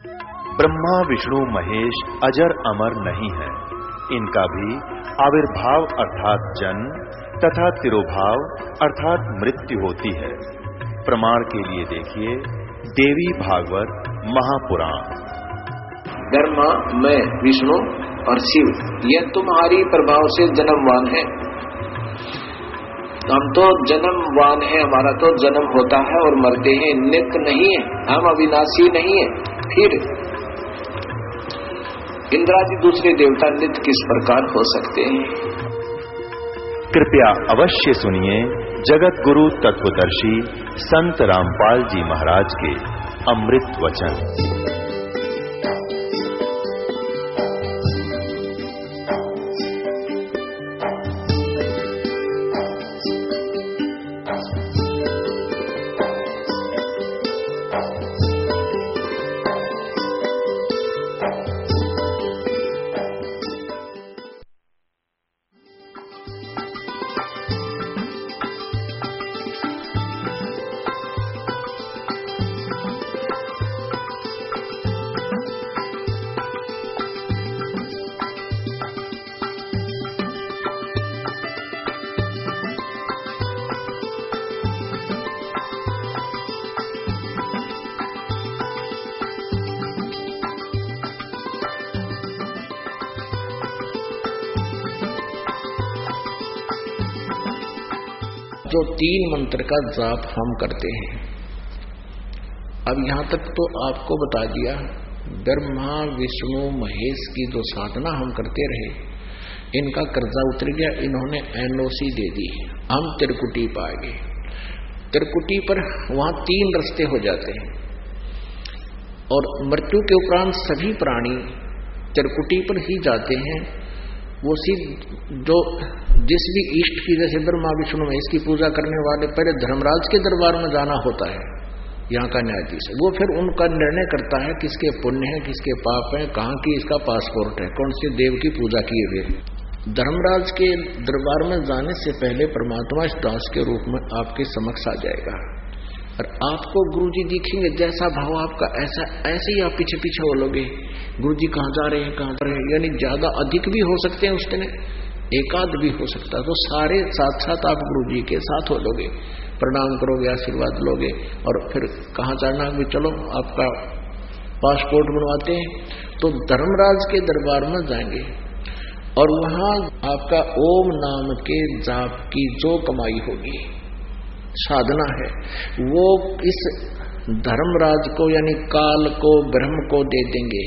ब्रह्मा विष्णु महेश अजर अमर नहीं है, इनका भी आविर्भाव अर्थात जन्म तथा तिरोभाव अर्थात मृत्यु होती है। प्रमाण के लिए देखिए देवी भागवत महापुराण। ब्रह्मा, मैं, विष्णु और शिव, यह तुम्हारी प्रभाव से जन्मवान है। हम तो जन्मवान है, हमारा तो जन्म होता है और मरते हैं, नित्य नहीं है, हम अविनाशी नहीं है। फिर इंद्रादि दूसरे देवता नित्य किस प्रकार हो सकते हैं? कृपया अवश्य सुनिए जगत गुरु तत्वदर्शी संत रामपाल जी महाराज के अमृत वचन। जो 3 मंत्र का जाप हम करते हैं, अब यहां तक तो आपको बता दिया। ब्रह्मा विष्णु महेश की जो साधना हम करते रहे, इनका कर्जा उतर गया, इन्होंने एनओसी दे दी, हम त्रिकुटी पा गए। त्रिकुटी पर वहां 3 रास्ते हो जाते हैं और मृत्यु के उपरांत सभी प्राणी त्रिकुटी पर ही जाते हैं। वो जो जिस भी इष्ट की, जैसे ब्रह्मा विष्णु महेश की पूजा करने वाले पहले धर्मराज के दरबार में जाना होता है, यहाँ का न्यायाधीश, वो फिर उनका निर्णय करता है किसके पुण्य है किसके पाप है, कहाँ की इसका पासपोर्ट है, कौन से देव की पूजा की है। धर्मराज के दरबार में जाने से पहले परमात्मा इस दास के रूप में आपके समक्ष आ जाएगा और आपको गुरुजी दिखेंगे। जैसा भाव आपका ऐसे ही आप पीछे पीछे बोलोगे, गुरुजी कहाँ जा रहे हैं, कहाँ पर हैं, यानी ज्यादा अधिक भी हो सकते हैं उस दिन, एकाध भी हो सकता है। तो सारे साथ साथ आप गुरुजी के साथ हो लोगे, प्रणाम करोगे, आशीर्वाद लोगे और फिर कहाँ जाना भी, चलो आपका पासपोर्ट बनवाते हैं। तो धर्मराज के दरबार में जाएंगे और वहां आपका ओम नाम के जाप की जो कमाई होगी, साधना है, वो इस धर्मराज को यानी काल को, ब्रह्म को दे देंगे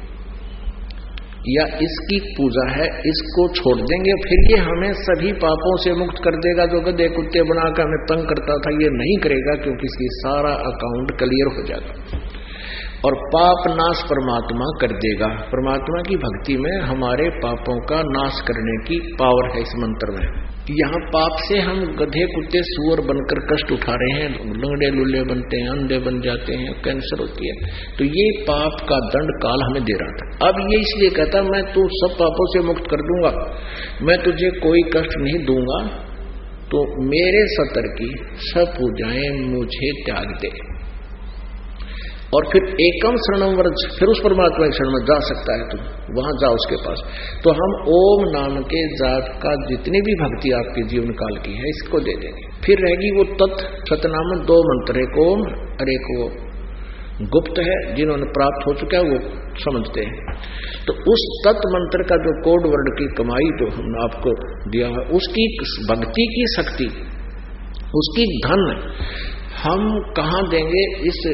या इसकी पूजा है इसको छोड़ देंगे। फिर ये हमें सभी पापों से मुक्त कर देगा। जो गधे कुत्ते बनाकर हमें तंग करता था, ये नहीं करेगा, क्योंकि इसकी सारा अकाउंट क्लियर हो जाएगा और पाप नाश परमात्मा कर देगा। परमात्मा की भक्ति में हमारे पापों का नाश करने की पावर है इस मंत्र में। यहाँ पाप से हम गधे कुत्ते सुअर बनकर कष्ट उठा रहे हैं, लंगड़े लुल्ले बनते हैं, अंधे बन जाते हैं, कैंसर होती है। तो ये पाप का दंड काल हमें दे रहा था। अब ये इसलिए कहता मैं तू सब पापों से मुक्त कर दूंगा, मैं तुझे कोई कष्ट नहीं दूंगा, तो मेरे सतर की सब पूजाएं मुझे त्याग दे। और फिर एकम शरणम व्रज, फिर उस परमात्मा के शरण में जा सकता है, तुम वहां जाओ उसके पास। तो हम ओम नाम के जाप का जितनी भी भक्ति आपके जीवन काल की है, इसको दे देंगे। फिर रहेगी वो तत् सतनाम 2 मंत्र, एक ओम और एक वो गुप्त है, जिन्होंने प्राप्त हो चुका है वो समझते हैं। तो उस तत् मंत्र का जो कोड वर्ड की कमाई जो हमने आपको दिया है, उसकी भक्ति की शक्ति, उसकी धन हम कहाँ देंगे? इस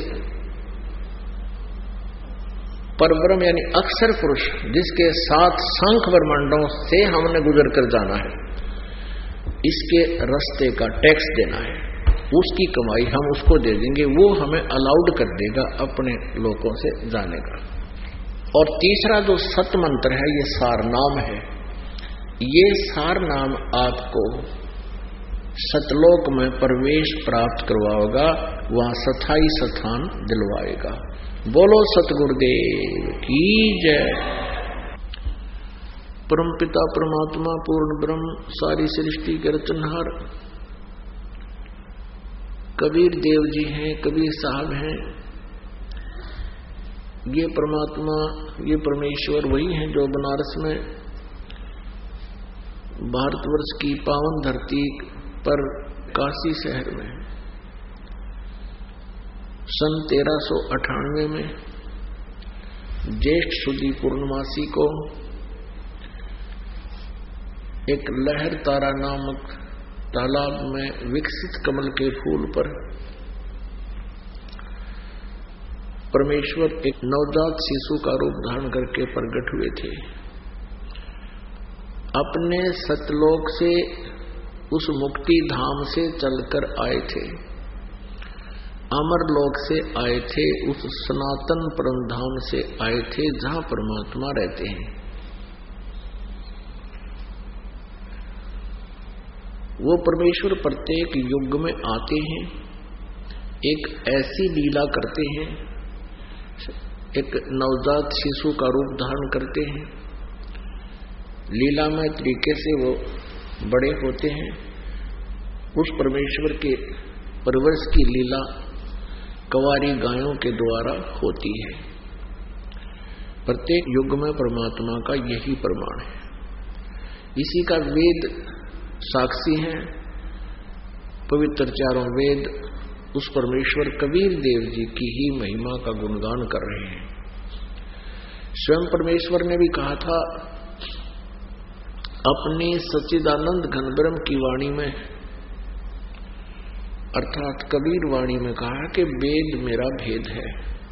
परब्रह्म यानी अक्षर पुरुष, जिसके साथ शंख ब्रह्मांडों से हमने गुजर कर जाना है, इसके रास्ते का टैक्स देना है, उसकी कमाई हम उसको दे देंगे। वो हमें अलाउड कर देगा अपने लोगों से जाने का। और तीसरा जो सत मंत्र है, ये सार नाम है। ये सार नाम आपको सतलोक में प्रवेश प्राप्त करवाएगा, वहां स्थायी स्थान दिलवाएगा। बोलो सतगुरुदेव की जय। परमपिता परमात्मा पूर्ण ब्रह्म सारी सृष्टि के रचनहार कबीर देव जी हैं, कबीर साहब हैं। ये परमात्मा, ये परमेश्वर वही हैं जो बनारस में भारतवर्ष की पावन धरती पर काशी शहर में सन 1398 में ज्येष्ठ शुद्धि पूर्णमासी को एक लहर तारा नामक तालाब में विकसित कमल के फूल पर परमेश्वर एक नवजात शिशु का रूप धारण करके प्रकट हुए थे। अपने सतलोक से, उस मुक्ति धाम से चलकर आए थे, अमरलोक से आए थे, उस सनातन परम धाम से आए थे जहां परमात्मा रहते हैं। वो परमेश्वर प्रत्येक युग में आते हैं, एक ऐसी लीला करते हैं, एक नवजात शिशु का रूप धारण करते हैं, लीलामय तरीके से वो बड़े होते हैं। उस परमेश्वर के परवरिश की लीला कंवारी गायों के द्वारा होती है। प्रत्येक युग में परमात्मा का यही प्रमाण है। इसी का वेद साक्षी है। पवित्र चारों वेद उस परमेश्वर कबीर देव जी की ही महिमा का गुणगान कर रहे हैं। स्वयं परमेश्वर ने भी कहा था अपनी सच्चिदानंद घनब्रह्म की वाणी में, अर्थात कबीर वाणी में कहा कि वेद मेरा भेद है,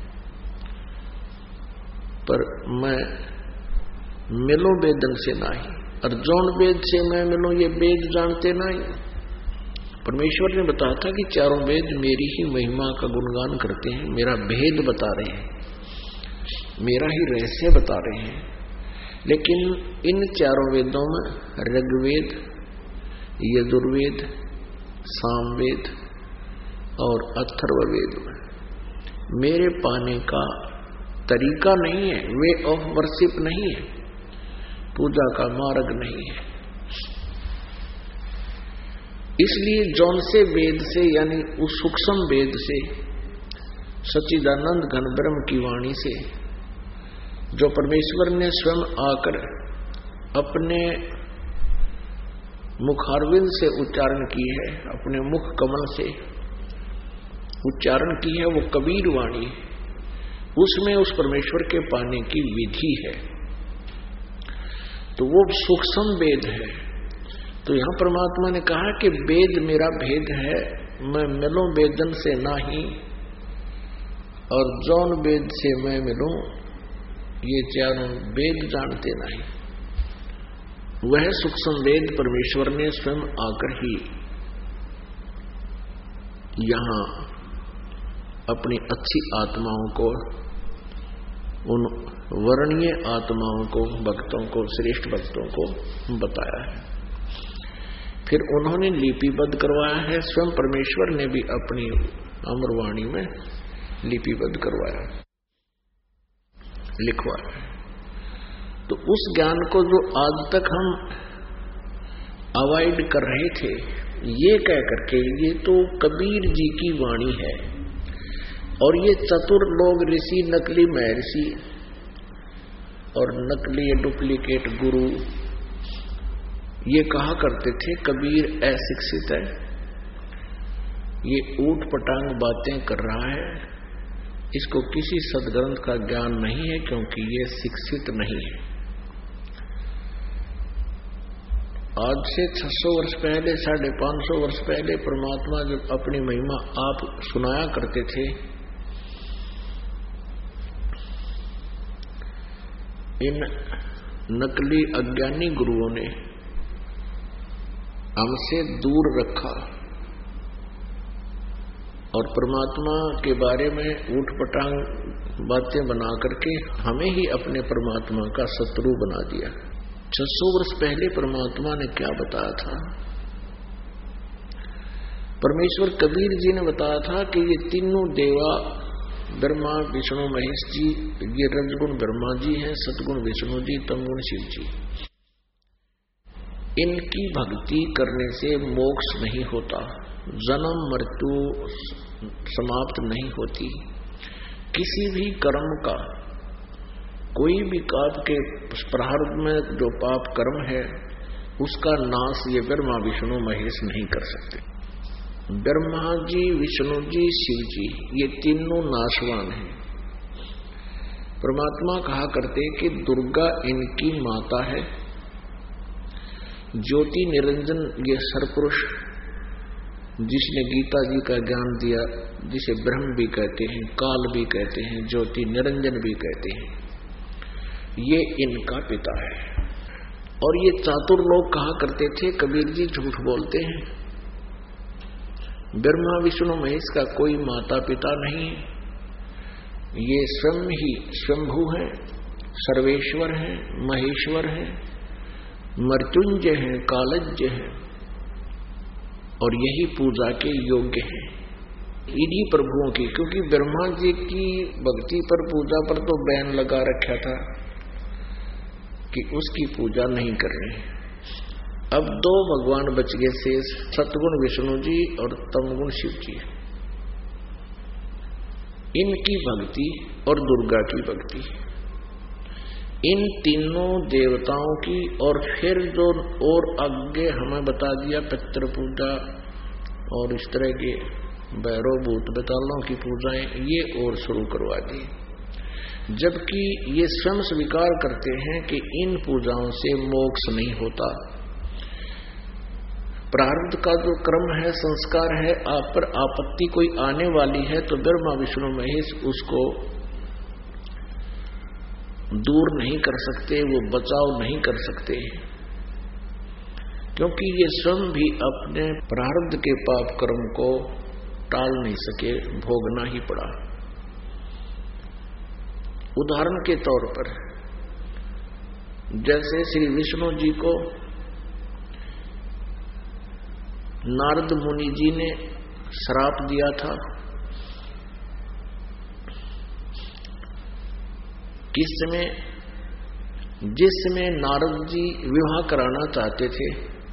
पर मैं मिलो वेदन से नहीं, और जौन वेद से मैं मिलूं ये वेद जानते नहीं। परमेश्वर ने बताया था कि चारों वेद मेरी ही महिमा का गुणगान करते हैं, मेरा भेद बता रहे हैं, मेरा ही रहस्य बता रहे हैं। लेकिन इन चारों वेदों में ऋग्वेद, यजुर्वेद, सामवेद और अथर्ववेद में मेरे पाने का तरीका नहीं है, वे ऑफ वर्शिप नहीं है, पूजा का मार्ग नहीं है। इसलिए जौन से वेद से, यानी उस सूक्ष्म वेद से, सच्चिदानंद घन ब्रह्म की वाणी से, जो परमेश्वर ने स्वयं आकर अपने मुखारविंद से उच्चारण की है, अपने मुख कमल से उच्चारण की है, वो कबीर वाणी, उसमें उस परमेश्वर के पाने की विधि है। तो वो सूक्ष्म वेद है। तो यहां परमात्मा ने कहा कि वेद मेरा भेद है, मैं मिलूं वेदन से नाही, और जौन वेद से मैं मिलूं ये चारों वेद जानते नहीं। वह सूक्ष्म वेद परमेश्वर ने स्वयं आकर ही यहां अपनी अच्छी आत्माओं को, उन वर्णीय आत्माओं को, भक्तों को, श्रेष्ठ भक्तों को बताया है। फिर उन्होंने लिपिबद्ध करवाया है। स्वयं परमेश्वर ने भी अपनी अमरवाणी में लिपिबद्ध करवाया, लिखवाया। तो उस ज्ञान को जो आज तक हम अवॉइड कर रहे थे, ये कह करके ये तो कबीर जी की वाणी है, और ये चतुर लोग, ऋषि, नकली महर्षि और नकली डुप्लीकेट गुरु, ये कहा करते थे कबीर अशिक्षित है, ये ऊट पटांग बातें कर रहा है, इसको किसी सदग्रंथ का ज्ञान नहीं है, क्योंकि ये शिक्षित नहीं है। आज से 600 वर्ष पहले, 550 वर्ष पहले परमात्मा जब अपनी महिमा आप सुनाया करते थे, इन नकली अज्ञानी गुरुओं ने हमसे दूर रखा और परमात्मा के बारे में ऊटपटांग बातें बना करके हमें ही अपने परमात्मा का शत्रु बना दिया। 600 वर्ष पहले परमात्मा ने क्या बताया था? परमेश्वर कबीर जी ने बताया था कि ये तीनों देवा, ब्रह्मा, विष्णु, महेश जी, ये रजगुण ब्रह्मा जी हैं, सतगुण विष्णु जी, तमगुण शिव जी। इनकी भक्ति करने से मोक्ष नहीं होता, जन्म मृत्यु समाप्त नहीं होती। किसी भी कर्म का कोई भी आपके प्रारब्ध में जो पाप कर्म है उसका नाश ये ब्रह्मा विष्णु महेश नहीं कर सकते। ब्रह्मा जी, विष्णु जी, शिव जी ये तीनों नाशवान हैं। परमात्मा कहा करते कि दुर्गा इनकी माता है, ज्योति निरंजन ये सरपुरुष जिसने गीता जी का ज्ञान दिया, जिसे ब्रह्म भी कहते हैं, काल भी कहते हैं, ज्योति निरंजन भी कहते हैं, ये इनका पिता है। और ये चातुर लोग कहा करते थे कबीर जी झूठ बोलते हैं, ब्रह्मा विष्णु महेश का कोई माता पिता नहीं है, ये स्वयं ही स्वयंभू है, सर्वेश्वर है, महेश्वर है, मृत्युंजय है, कालज्ञ है और यही पूजा के योग्य है इन्हीं प्रभुओं की। क्योंकि ब्रह्मा जी की भक्ति पर, पूजा पर तो बैन लगा रखा था कि उसकी पूजा नहीं करनी। अब दो भगवान बच गए शेष, सतगुण विष्णु जी और तमगुण शिव जी। इनकी भक्ति और दुर्गा की भक्ति, इन तीनों देवताओं की, और फिर जो और आगे हमें बता दिया पितृ पूजा और इस तरह के भैरव भूत बेतालों की पूजाएं, ये और शुरू करवा दी। जबकि ये स्वयं स्वीकार करते हैं कि इन पूजाओं से मोक्ष नहीं होता। प्रारब्ध का जो क्रम है, संस्कार है, आप पर आपत्ति कोई आने वाली है तो ब्रह्मा विष्णु महेश उसको दूर नहीं कर सकते, वो बचाव नहीं कर सकते, क्योंकि ये स्वयं भी अपने प्रारब्ध के पाप कर्म को टाल नहीं सके, भोगना ही पड़ा। उदाहरण के तौर पर जैसे श्री विष्णु जी को नारद मुनि जी ने श्राप दिया था, जिसमें नारद जी विवाह कराना चाहते थे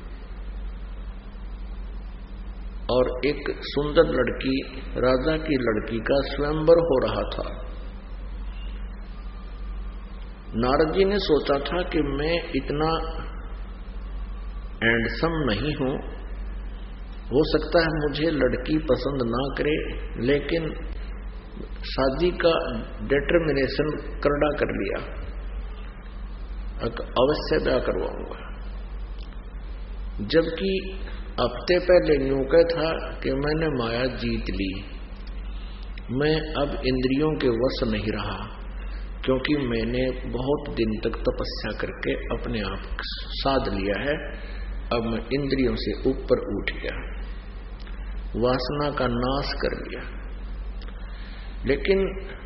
और एक सुंदर लड़की, राजा की लड़की का स्वयंवर हो रहा था। नारद जी ने सोचा था कि मैं इतना हैंडसम नहीं हूं, हो सकता है मुझे लड़की पसंद ना करे, लेकिन शादी का डिटर्मिनेशन करड़ा कर लिया, अवश्य ब्याह करवाऊंगा। जबकि हफ्ते पहले यूं कहा था कि मैंने माया जीत ली, मैं अब इंद्रियों के वश नहीं रहा, क्योंकि मैंने बहुत दिन तक तपस्या करके अपने आप साध लिया है, अब मैं इंद्रियों से ऊपर उठ गया, वासना का नाश कर लिया। लेकिन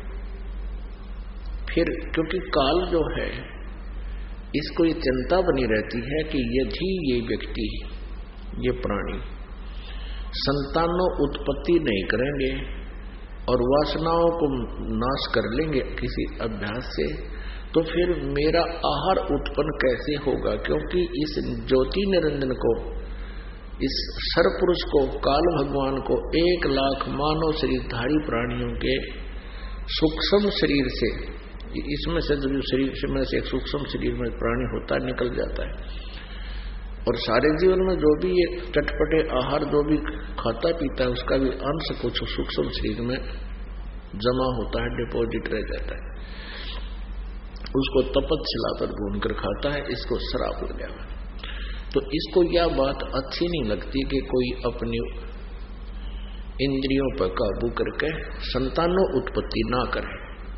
फिर क्योंकि काल जो है, इसको ये चिंता बनी रहती है कि यदि ये व्यक्ति, ये प्राणी संतानों उत्पत्ति नहीं करेंगे और वासनाओं को नाश कर लेंगे किसी अभ्यास से, तो फिर मेरा आहार उत्पन्न कैसे होगा? क्योंकि इस ज्योति निरंजन को, इस सरपुरुष को, काल भगवान को 1 लाख मानव शरीरधारी प्राणियों के सूक्ष्म शरीर से, इसमें से जो शरीर में से एक सूक्ष्म शरीर में प्राणी होता है निकल जाता है, और सारे जीवन में जो भी ये चटपटे आहार जो भी खाता पीता है उसका भी अंश कुछ सूक्ष्म शरीर में जमा होता है, डिपॉजिट रह जाता है, उसको तपस्या पर भूनकर खाता है, इसको श्राप हो गया। तो इसको यह बात अच्छी नहीं लगती कि कोई अपनी इंद्रियों पर काबू करके संतानों उत्पत्ति ना करे।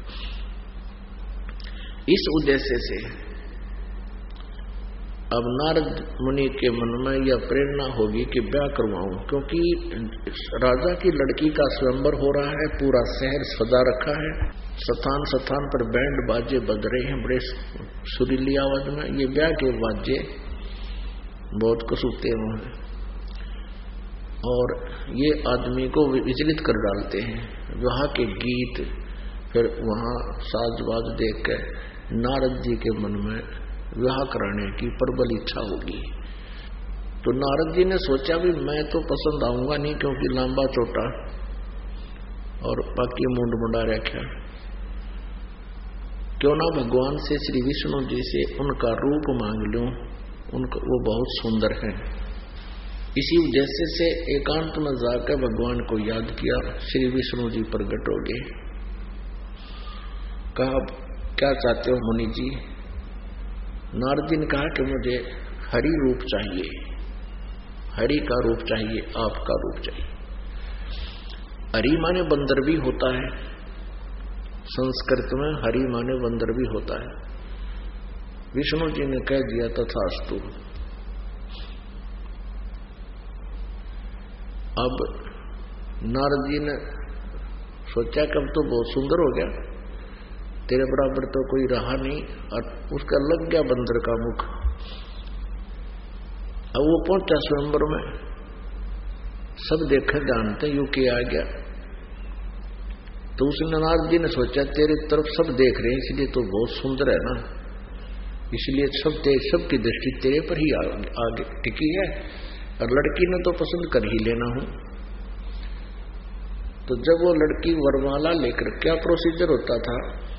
इस उद्देश्य से अब नारद मुनि के मन में यह प्रेरणा होगी कि ब्याह करवाऊं, क्योंकि राजा की लड़की का स्वयंवर हो रहा है, पूरा शहर सजा रखा है, स्थान स्थान पर बैंड बाजे बज रहे हैं बड़े सुरीली आवाज में। ये ब्याह के बाजे बहुत कसूते हैं और ये आदमी को विचलित कर डालते हैं। वहां के गीत, फिर वहां साजबाज देख के नारद जी के मन में विवाह कराने की प्रबल इच्छा होगी। तो नारद जी ने सोचा भी मैं तो पसंद आऊंगा नहीं, क्योंकि लंबा चोटा और बाकी मुंड मुंडा रखा, क्यों ना भगवान से, श्री विष्णु जी से उनका रूप मांग लूं, उनका वो बहुत सुंदर है। इसी उद्देश्य से एकांत में जाकर भगवान को याद किया। श्री विष्णु जी प्रकट हो गए। कहा क्या चाहते हो मुनि जी? नारद जी ने कहा कि मुझे हरि रूप चाहिए, हरि का रूप चाहिए, आपका रूप चाहिए। हरि माने बंदर भी होता है, संस्कृत में हरि माने बंदर भी होता है। विष्णु जी ने कह दिया तथास्तु। अब नारद जी ने सोचा कि अब तो बहुत सुंदर हो गया, तेरे बराबर तो कोई रहा नहीं, और उसका लग गया बंदर का मुख। अब वो पहुंचा स्वयंवर में, सब देखे जानते यू के आ गया। तो उसने नारद जी ने सोचा तेरी तरफ सब देख रहे हैं, इसलिए तो बहुत सुंदर है ना, इसलिए सबकी दृष्टि तेरे पर ही आगे टिकी है, और लड़की ने तो पसंद कर ही लेना हूं। तो जब वो लड़की वरमाला लेकर, क्या प्रोसीजर होता था,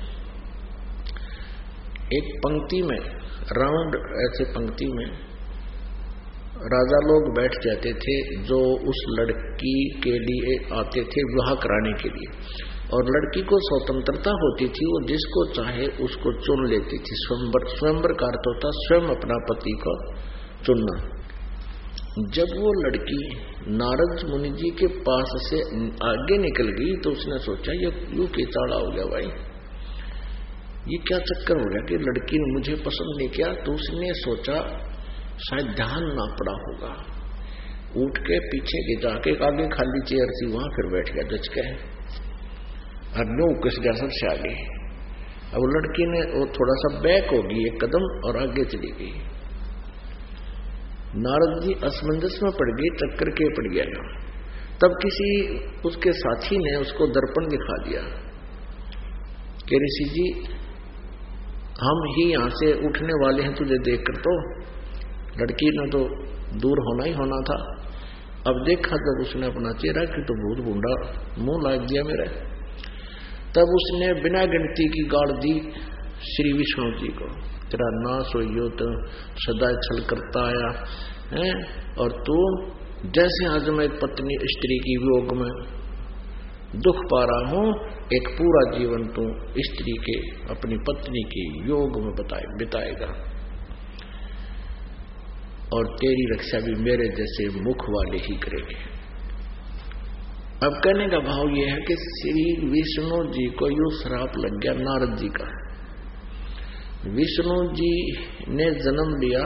एक पंक्ति में राउंड, ऐसे पंक्ति में राजा लोग बैठ जाते थे जो उस लड़की के लिए आते थे विवाह कराने के लिए, और लड़की को स्वतंत्रता होती थी, वो जिसको चाहे उसको चुन लेती थी। स्वयंवर का अर्थ होता स्वयं अपना पति को चुनना। जब वो लड़की नारद मुनि जी के पास से आगे निकल गई तो उसने सोचा ये यूं के चाड़ा हो गया भाई, ये क्या चक्कर हो गया कि लड़की ने मुझे पसंद नहीं किया। तो उसने सोचा शायद ध्यान ना पड़ा होगा, उठ के पीछे के जाके आगे खाली चेयर थी वहां फिर बैठ गया जच के, और नो कस गया सबसे आगे। अब लड़की ने वो थोड़ा सा बैक होगी एक कदम और आगे चली गई। नारद जी असमंजस में पड़ गए, चक्कर के पड़ गया। तब किसी उसके साथी ने उसको दर्पण दिखा दिया कि ऋषि जी हम ही यहां से उठने वाले हैं तुझे देखकर। तो लड़की ने तो दूर होना ही होना था। अब देखा जब उसने अपना चेहरा कि तो बहुत बूढ़ा मुंह लाग गया मेरा। तब उसने बिना गिनती की गाड़ दी श्री विष्णु जी को, तेरा नाश हो तो सदा छल करता आया है, और तू जैसे आज मैं पत्नी स्त्री की वियोग में दुख पा रहा हूं, एक पूरा जीवन तू स्त्री के अपनी पत्नी के योग में बिताएगा, और तेरी रक्षा भी मेरे जैसे मुख वाले ही करेंगे। अब कहने का भाव यह है कि श्री विष्णु जी को यूं श्राप लग गया नारद जी का। विष्णु जी ने जन्म लिया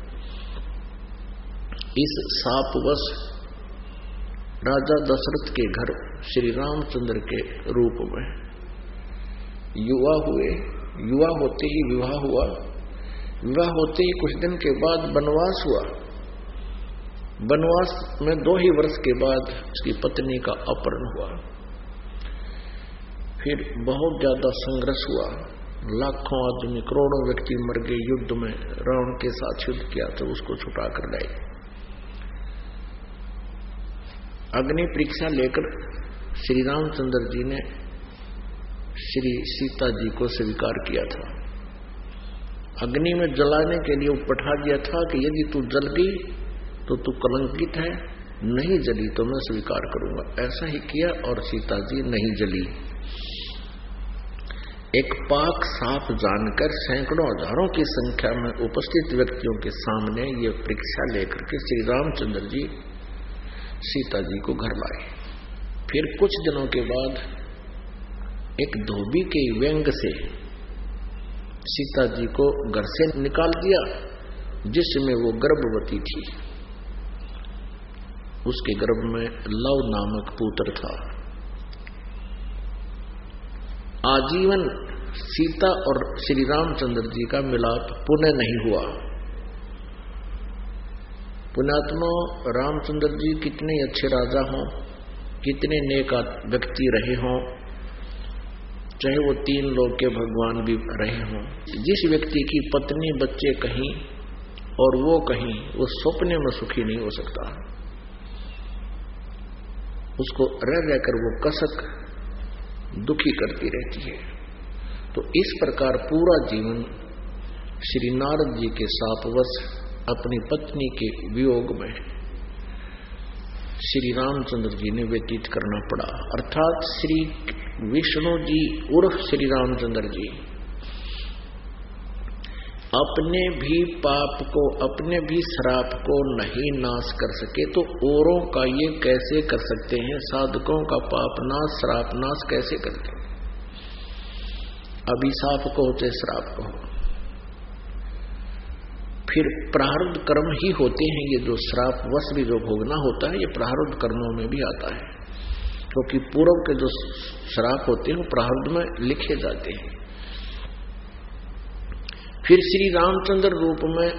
इस शापवश राजा दशरथ के घर श्री रामचंद्र के रूप में। युवा हुए, युवा होते ही विवाह हुआ, विवाह होते ही कुछ दिन के बाद वनवास हुआ। वनवास में 2 ही वर्ष के बाद उसकी पत्नी का अपहरण हुआ। फिर बहुत ज्यादा संघर्ष हुआ, लाखों आदमी करोड़ों व्यक्ति मर गए युद्ध में। रावण के साथ युद्ध किया तो उसको छुटा कर लाए। अग्नि परीक्षा लेकर श्री रामचंद्र जी ने श्री सीता जी को स्वीकार किया था। अग्नि में जलाने के लिए पठा दिया था कि यदि तू जल गई तो तू कलंकित है, नहीं जली तो मैं स्वीकार करूंगा। ऐसा ही किया और सीता जी नहीं जली। एक पाक साफ जानकर सैकड़ों हजारों की संख्या में उपस्थित व्यक्तियों के सामने ये परीक्षा लेकर के श्री रामचंद्र जी सीता जी को घर लाए। फिर कुछ दिनों के बाद एक धोबी के व्यंग से सीता जी को घर से निकाल दिया, जिसमें वो गर्भवती थी। उसके गर्भ में लव नामक पुत्र था। आजीवन सीता और श्री रामचंद्र जी का मिलाप पुनः नहीं हुआ। पुण्यात्मा रामचंद्र जी कितने अच्छे राजा हों, कितने नेक व्यक्ति रहे हों, चाहे वो 3 लोक के भगवान भी रहे हों, जिस व्यक्ति की पत्नी बच्चे कहीं और वो कहीं, वो सपने में सुखी नहीं हो सकता। उसको रह रहकर वो कसक दुखी करती रहती है। तो इस प्रकार पूरा जीवन श्री नारद जी के शापवश अपनी पत्नी के वियोग में श्री रामचंद्र जी ने व्यतीत करना पड़ा। अर्थात श्री विष्णु जी उर्फ श्री रामचंद्र जी अपने भी पाप को, अपने भी श्राप को नहीं नाश कर सके तो औरों का ये कैसे कर सकते हैं? साधकों का पाप नाश, श्राप नाश कैसे करते हैं? अभिशाप को होते, श्राप को, फिर प्रारब्ध कर्म ही होते हैं। ये जो श्राप वश भी जो भोगना होता है ये प्रारब्ध कर्मों में भी आता है, क्योंकि पूर्व के जो श्राप होते हैं वो प्रारब्ध में लिखे जाते हैं। फिर श्री रामचंद्र रूप में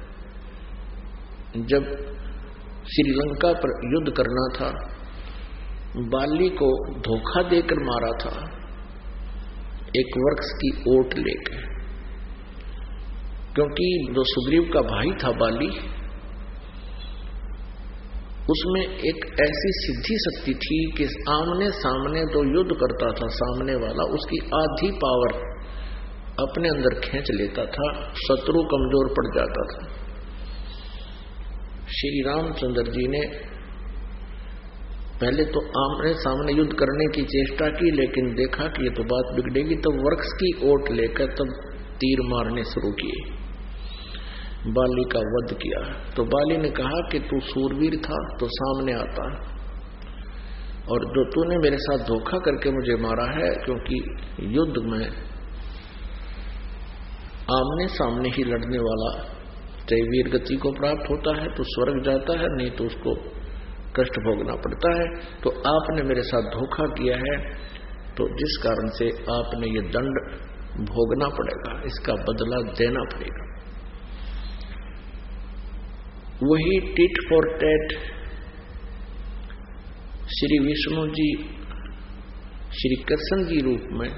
जब श्रीलंका पर युद्ध करना था, बाली को धोखा देकर मारा था एक वृक्ष की ओट लेकर, क्योंकि जो सुग्रीव का भाई था बाली, उसमें एक ऐसी सिद्धि शक्ति थी कि आमने सामने जो युद्ध करता था सामने वाला, उसकी आधी पावर अपने अंदर खींच लेता था, शत्रु कमजोर पड़ जाता था। श्री रामचंद्र जी ने पहले तो आमने सामने युद्ध करने की चेष्टा की, लेकिन देखा कि ये तो बात बिगड़ेगी, तो वृक्ष की ओट लेकर तब तीर मारने शुरू किए, बाली का वध किया। तो बाली ने कहा कि तू सूरवीर था तो सामने आता, और जो तूने मेरे साथ धोखा करके मुझे मारा है, क्योंकि युद्ध में आमने सामने ही लड़ने वाला चाहे वीर गति को प्राप्त होता है तो स्वर्ग जाता है, नहीं तो उसको कष्ट भोगना पड़ता है। तो आपने मेरे साथ धोखा किया है, तो जिस कारण से आपने ये दंड भोगना पड़ेगा, इसका बदला देना पड़ेगा। वही tit for tat Shri Vishnu ji Shri Krishna ji रूप में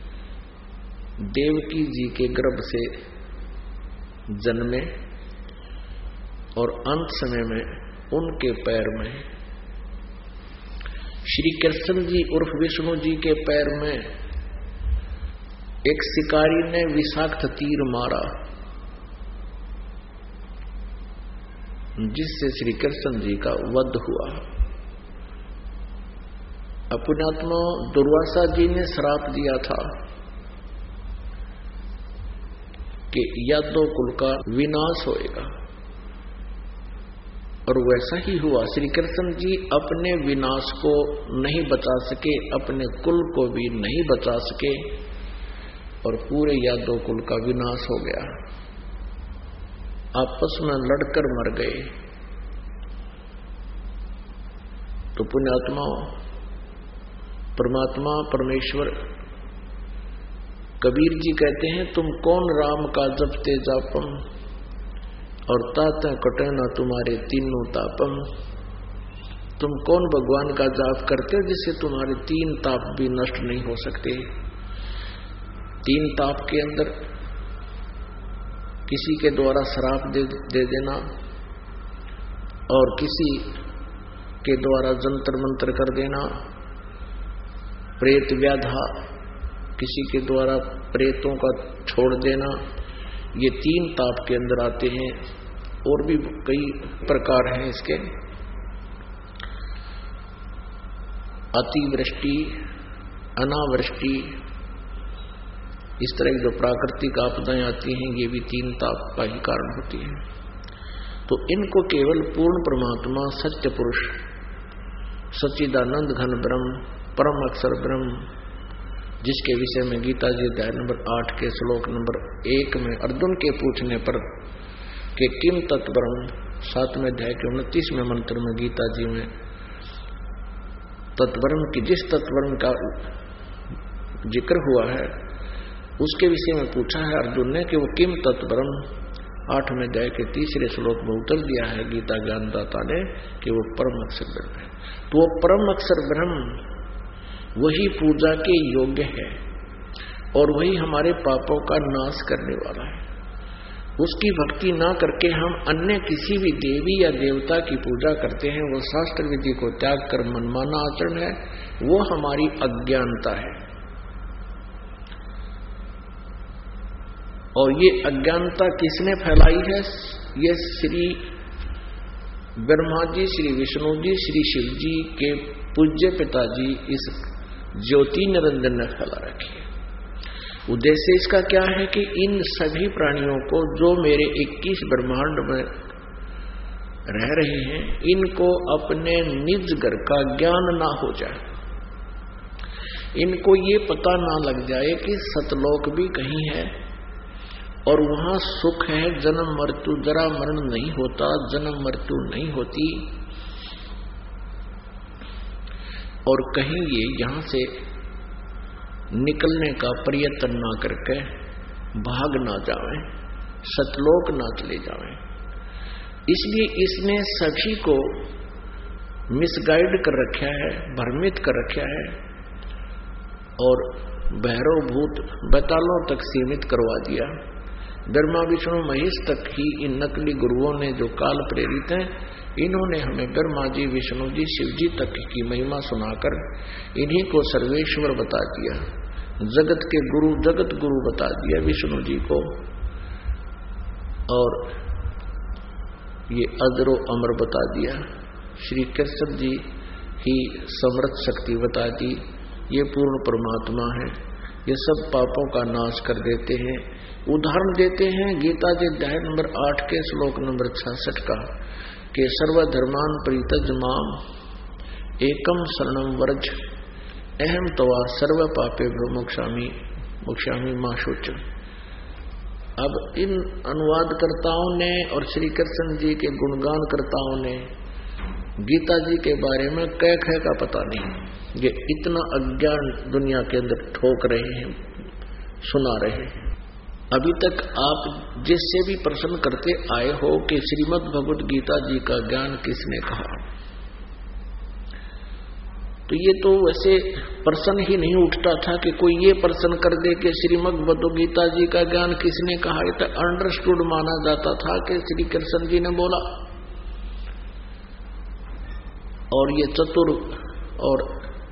देवकी जी के गर्भ से जन्मे, और अंत समय में उनके पैर में श्री कृष्ण जी उर्फ विष्णु जी के पैर में एक शिकारी ने विषाक्त तीर मारा, जिससे श्री कृष्ण जी का वध हुआ। पुण्यात्मा दुर्वासा जी ने श्राप दिया था कि यादव कुल का विनाश होएगा, और वैसा ही हुआ। श्री कृष्ण जी अपने विनाश को नहीं बचा सके, अपने कुल को भी नहीं बचा सके, और पूरे यादव कुल का विनाश हो गया। आपस में लड़कर मर गए। तो पुण्यात्मा परमात्मा परमेश्वर कबीर जी कहते हैं, तुम कौन राम का जपते जापम, और ताता कटे न तुम्हारे तीनों तापम। तुम कौन भगवान का जाप करते हो जिससे तुम्हारे तीन ताप भी नष्ट नहीं हो सकते। तीन ताप के अंदर किसी के द्वारा श्राप दे देना, और किसी के द्वारा जंतर मंत्र कर देना, प्रेत व्याधा, किसी के द्वारा प्रेतों का छोड़ देना, ये तीन ताप के अंदर आते हैं। और भी कई प्रकार हैं इसके, अतिवृष्टि, अनावृष्टि, इस तरह की जो प्राकृतिक आपदाएं आती हैं ये भी तीन ताप का ही कारण होती है। तो इनको केवल पूर्ण परमात्मा सत्य पुरुष सच्चिदानंद घन ब्रह्म परम अक्षर ब्रह्म, जिसके विषय में गीता जी अध्याय नंबर 8 के श्लोक नंबर 1 में अर्जुन के पूछने पर कि किम तत्ब्रह्म, 7वें अध्याय के 29वें मंत्र में गीता जी में तत्ब्रह्म की जिस तत्ब्रह्म का जिक्र हुआ है उसके विषय में पूछा है अर्जुन ने कि वो किम तत्ब्रह्म, 8वें अध्याय के 3रे श्लोक में उत्तर दिया है गीता ज्ञानदाता ने कि वो परम अक्षर ब्रह्म है। तो वो परम अक्षर ब्रह्म वही पूजा के योग्य है और वही हमारे पापों का नाश करने वाला है। उसकी भक्ति ना करके हम अन्य किसी भी देवी या देवता की पूजा करते हैं, वो शास्त्र विधि को त्याग कर मनमाना आचरण है, वो हमारी अज्ञानता है। और ये अज्ञानता किसने फैलाई है? ये श्री ब्रह्मा जी, श्री विष्णु जी, श्री शिव जी के पूज्य पिताजी इस ज्योति निरंजन ने फैला रखी है। उद्देश्य इसका क्या है कि इन सभी प्राणियों को, जो मेरे 21 ब्रह्मांड में रह रहे हैं, इनको अपने निज घर का ज्ञान ना हो जाए, इनको ये पता ना लग जाए कि सतलोक भी कहीं है और वहां सुख है, जन्म मृत्यु, जरा मरण नहीं होता, जन्म मृत्यु नहीं होती, और कहीं ये यहां से निकलने का प्रयत्न ना करके भाग ना जावे, सतलोक ना चले जावे। इसलिए इसने सभी को मिसगाइड कर रखा है, भ्रमित कर रखा है और भैरव भूत बैतालों तक सीमित करवा दिया। ब्रह्मा विष्णु महेश तक ही इन नकली गुरुओं ने, जो काल प्रेरित हैं, इन्होंने हमें ब्रह्मा जी, विष्णु जी, शिव जी तक की महिमा सुनाकर इन्हीं को सर्वेश्वर बता दिया, जगत के गुरु, जगत गुरु बता दिया विष्णु जी को, और ये अजरो अमर बता दिया। श्री कृष्ण जी ही समर्थ शक्ति बता दी, ये पूर्ण परमात्मा है, ये सब पापों का नाश कर देते हैं। उदाहरण देते हैं गीता जी अध्याय नंबर 8 के श्लोक नंबर 66 का, कि सर्वधर्मान परित्यज माम एकम शरणम व्रज अहम तवा सर्व पापेभ्यो मोक्षामि मा शुचि। अब इन अनुवादकर्ताओं ने और श्री कृष्ण जी के गुणगान कर्ताओं ने गीता जी के बारे में कह का पता नहीं, ये इतना अज्ञान दुनिया के अंदर ठोक रहे हैं, सुना रहे हैं। अभी तक आप जिससे भी प्रश्न करते आए हो कि श्रीमद् भगवद गीता जी का ज्ञान किसने कहा, तो ये तो वैसे प्रश्न ही नहीं उठता था कि कोई ये प्रश्न कर दे कि श्रीमद् भगवद गीता जी का ज्ञान किसने कहा। ये तो अंडरस्टूड माना जाता था कि श्री कृष्ण जी ने बोला, और ये चतुर और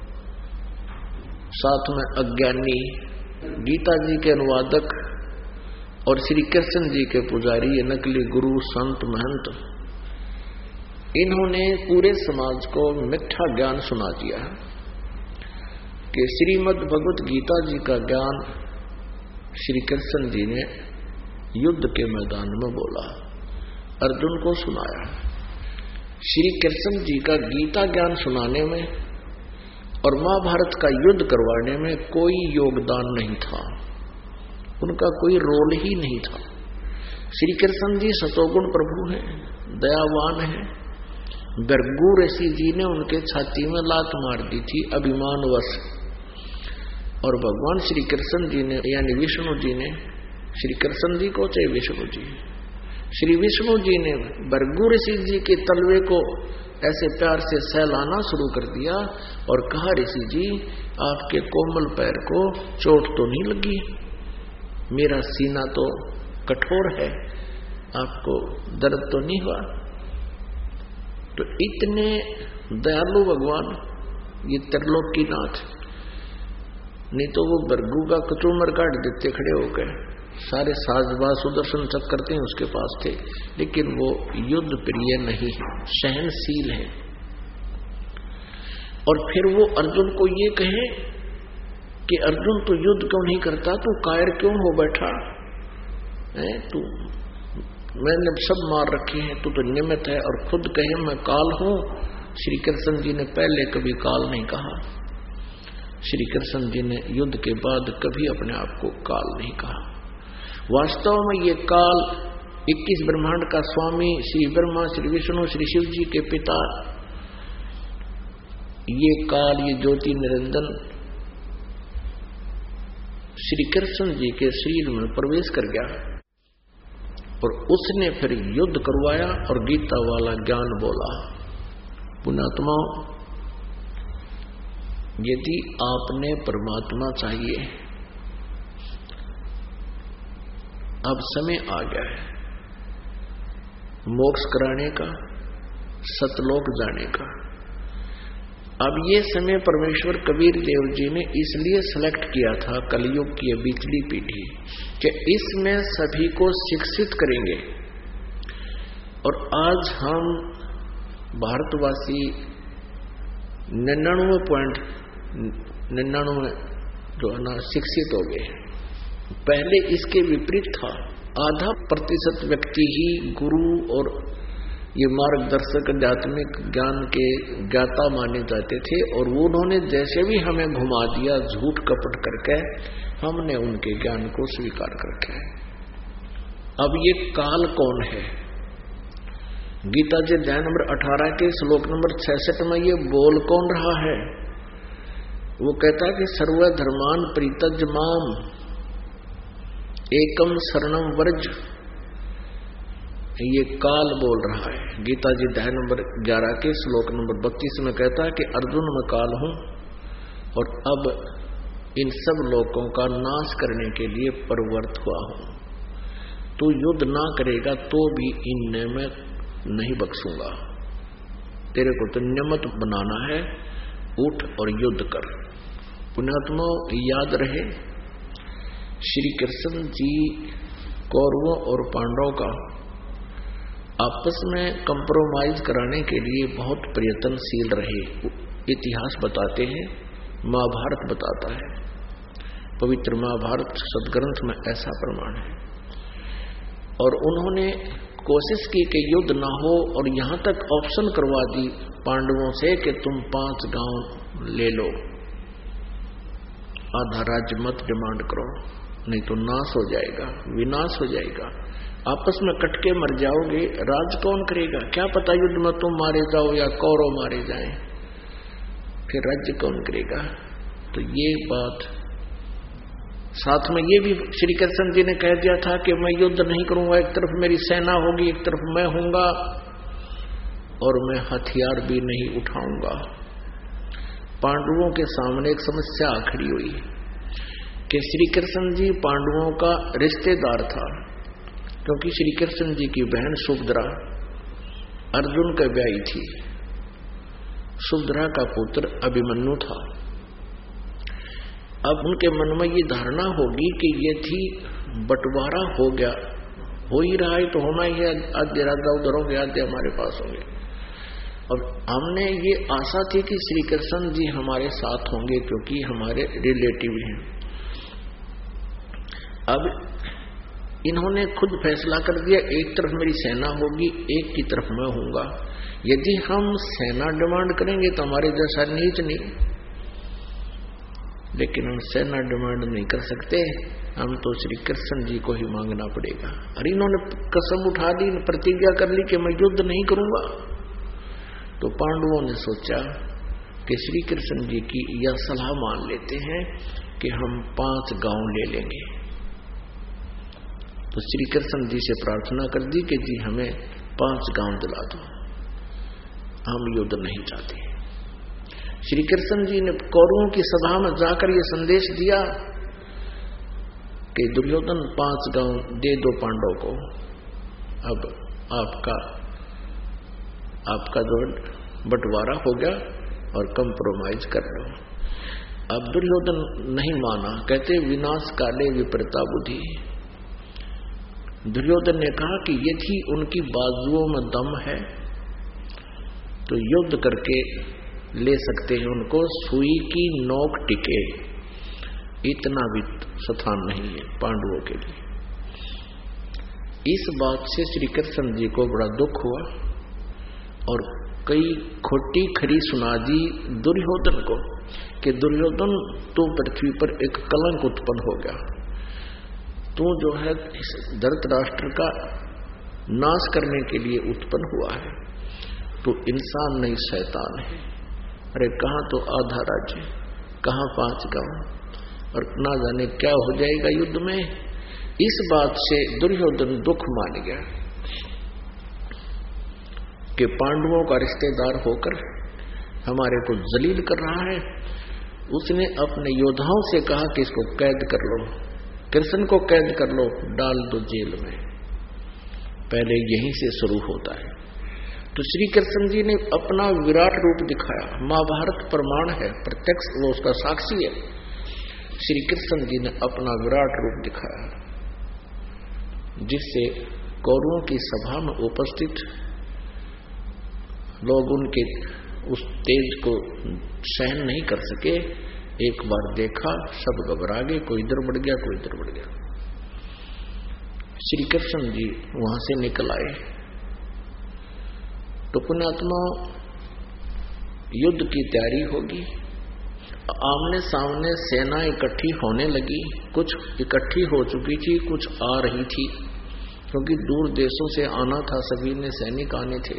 साथ में अज्ञानी गीता जी के अनुवादक और श्री कृष्ण जी के पुजारी, ये नकली गुरु, संत, महंत, इन्होंने पूरे समाज को मिथ्या ज्ञान सुना दिया कि श्रीमद् भगवत गीता जी का ज्ञान श्री कृष्ण जी ने युद्ध के मैदान में बोला, अर्जुन को सुनाया। श्री कृष्ण जी का गीता ज्ञान सुनाने में और महाभारत का युद्ध करवाने में कोई योगदान नहीं था, उनका कोई रोल ही नहीं था। श्री कृष्ण जी सतोगुण प्रभु हैं, दयावान हैं। भृगु ऋषि जी ने उनके छाती में लात मार दी थी अभिमानवश, और भगवान श्री कृष्ण जी ने, यानी विष्णु जी ने, श्री कृष्ण जी को चाहे विष्णु जी, श्री विष्णु जी ने भृगु ऋषि जी के तलवे को ऐसे प्यार से सहलाना शुरू कर दिया और कहा, ऋषि जी आपके कोमल पैर को चोट तो नहीं लगी, मेरा सीना तो कठोर है, आपको दर्द तो नहीं हुआ। तो इतने दयालु भगवान, ये त्रिलोकीनाथ, नहीं तो वो भृगु का कचूमर काट देते खड़े होकर, सारे साजबाज सुदर्शन चक्र करते हैं उसके पास थे, लेकिन वो युद्ध प्रिय नहीं है, सहनशील है। और फिर वो अर्जुन को ये कहे कि अर्जुन तू युद्ध क्यों नहीं करता, तू कायर क्यों हो बैठा है, तू, मैंने सब मार रखे हैं, तू तो निमित्त है, और खुद कहे मैं काल हूं। श्री कृष्ण जी ने पहले कभी काल नहीं कहा, श्री कृष्ण जी ने युद्ध के बाद कभी अपने आप को काल नहीं कहा। वास्तव में ये काल 21 ब्रह्मांड का स्वामी श्री ब्रह्मा, श्री विष्णु, श्री शिव जी के पिता, ये काल, ये ज्योति निरंजन श्री कृष्ण जी के शरीर में प्रवेश कर गया और उसने फिर युद्ध करवाया और गीता वाला ज्ञान बोला। पुण्यात्माओं, यदि आपने परमात्मा चाहिए, अब समय आ गया है मोक्ष कराने का, सतलोक जाने का। अब ये समय परमेश्वर कबीर देव जी ने इसलिए सेलेक्ट किया था कलयुग की ये बीचली पीढ़ी कि इसमें सभी को शिक्षित करेंगे। और आज हम भारतवासी 99.99 जो है ना शिक्षित हो गए। पहले इसके विपरीत था, 0.5% व्यक्ति ही गुरु और ये मार्गदर्शक आध्यात्मिक ज्ञान के ज्ञाता माने जाते थे, और वो उन्होंने जैसे भी हमें घुमा दिया झूठ कपट करके, हमने उनके ज्ञान को स्वीकार करके। अब ये काल कौन है? गीता जी अध्याय नंबर 18 के श्लोक नंबर 66 में ये बोल कौन रहा है? वो कहता है कि सर्वधर्मान परित्यज माम एकम शरणम व्रज। ये काल बोल रहा है। गीता जी अध्याय नंबर 11 के श्लोक नंबर 32 में कहता है कि अर्जुन मैं काल हूं और अब इन सब लोगों का नाश करने के लिए प्रवृत्त हुआ हूं। तू युद्ध ना करेगा तो भी इनने मैं नहीं बख्शूंगा। तेरे को तो नियमित बनाना है, उठ और युद्ध कर। पुण्यात्मा याद रहे, श्री कृष्ण जी कौरवों और पांडवों का आपस में कंप्रोमाइज कराने के लिए बहुत प्रयत्नशील रहे। इतिहास बताते हैं, महाभारत बताता है, पवित्र महाभारत सदग्रंथ में ऐसा प्रमाण है। और उन्होंने कोशिश की कि युद्ध ना हो, और यहां तक ऑप्शन करवा दी पांडवों से कि तुम 5 गांव ले लो, आधा राज्य मत डिमांड करो, नहीं तो नाश हो जाएगा, विनाश हो जाएगा, आपस में कटके मर जाओगे। राज कौन करेगा? क्या पता युद्ध में तुम मारे जाओ या कौरव मारे जाएं, फिर राज्य कौन करेगा? तो ये बात साथ में ये भी श्री कृष्ण जी ने कह दिया था कि मैं युद्ध नहीं करूंगा, एक तरफ मेरी सेना होगी, एक तरफ मैं हूंगा, और मैं हथियार भी नहीं उठाऊंगा। पांडवों के सामने एक समस्या खड़ी हुई कि श्री कृष्ण जी पांडवों का रिश्तेदार था, क्योंकि श्री कृष्ण जी की बहन सुभद्रा अर्जुन का ब्याही थी। सुभद्रा का पुत्र अभिमन्यु था। अब उनके मन में ये धारणा होगी कि ये थी बंटवारा हो गया, हो ही रहा है तो होना ही है, आधे राजा उधर होंगे, आधे हमारे पास होंगे। और हमने ये आशा थी कि श्री कृष्ण जी हमारे साथ होंगे क्योंकि हमारे रिलेटिव हैं। अब इन्होंने खुद फैसला कर दिया, एक तरफ मेरी सेना होगी, एक की तरफ मैं होऊंगा। यदि हम सेना डिमांड करेंगे तो हमारे जैसा नीच नहीं, लेकिन हम सेना डिमांड नहीं कर सकते, हम तो श्री कृष्ण जी को ही मांगना पड़ेगा। अरे इन्होंने कसम उठा ली, प्रतिज्ञा कर ली कि मैं युद्ध नहीं करूंगा। तो पांडवों ने सोचा कि श्री कृष्ण जी की यह सलाह मान लेते हैं कि हम 5 गांव ले लेंगे। तो श्री कृष्ण जी से प्रार्थना कर दी कि जी हमें 5 गांव दिला दो, हम युद्ध नहीं चाहते। श्री कृष्ण जी ने कौरवों की सभा में जाकर यह संदेश दिया कि दुर्योधन 5 गांव दे दो पांडवों को, अब आपका जो बंटवारा हो गया और कंप्रोमाइज कर लो। अब दुर्योधन नहीं माना, कहते विनाश काले विपरीता बुद्धि। दुर्योधन ने कहा कि यदि उनकी बाजुओं में दम है तो युद्ध करके ले सकते हैं उनको, सुई की नोक टिके इतना भी स्थान नहीं है पांडवों के लिए। इस बात से श्री कृष्ण जी को बड़ा दुख हुआ और कई खोटी खरी सुना दी दुर्योधन को कि दुर्योधन तो पृथ्वी पर एक कलंक उत्पन्न हो गया, तू जो है इस धृतराष्ट्र का नाश करने के लिए उत्पन्न हुआ है, तो इंसान नहीं शैतान है। अरे कहाँ तो आधा राज्य, कहाँ 5 गांव, और ना जाने क्या हो जाएगा युद्ध में। इस बात से दुर्योधन दुख मान गया कि पांडवों का रिश्तेदार होकर हमारे को जलील कर रहा है। उसने अपने योद्धाओं से कहा कि इसको कैद कर लो, कृष्ण को कैद कर लो, डाल दो जेल में। पहले यहीं से शुरू होता है। तो श्री कृष्ण जी ने अपना विराट रूप दिखाया। महाभारत प्रमाण है, प्रत्यक्ष वो उसका साक्षी है। श्री कृष्ण जी ने अपना विराट रूप दिखाया, जिससे कौरवों की सभा में उपस्थित लोग उनके उस तेज को सहन नहीं कर सके। एक बार देखा, सब घबरा गए, कोई इधर बढ़ गया, कोई इधर बढ़ गया। श्री कृष्ण जी वहां से निकल आए। तो पुण्यात्मा, युद्ध की तैयारी होगी। आमने सामने सेना इकट्ठी होने लगी। कुछ इकट्ठी हो चुकी थी, कुछ आ रही थी, क्योंकि दूर देशों से आना था, सभी ने सैनिक आने थे।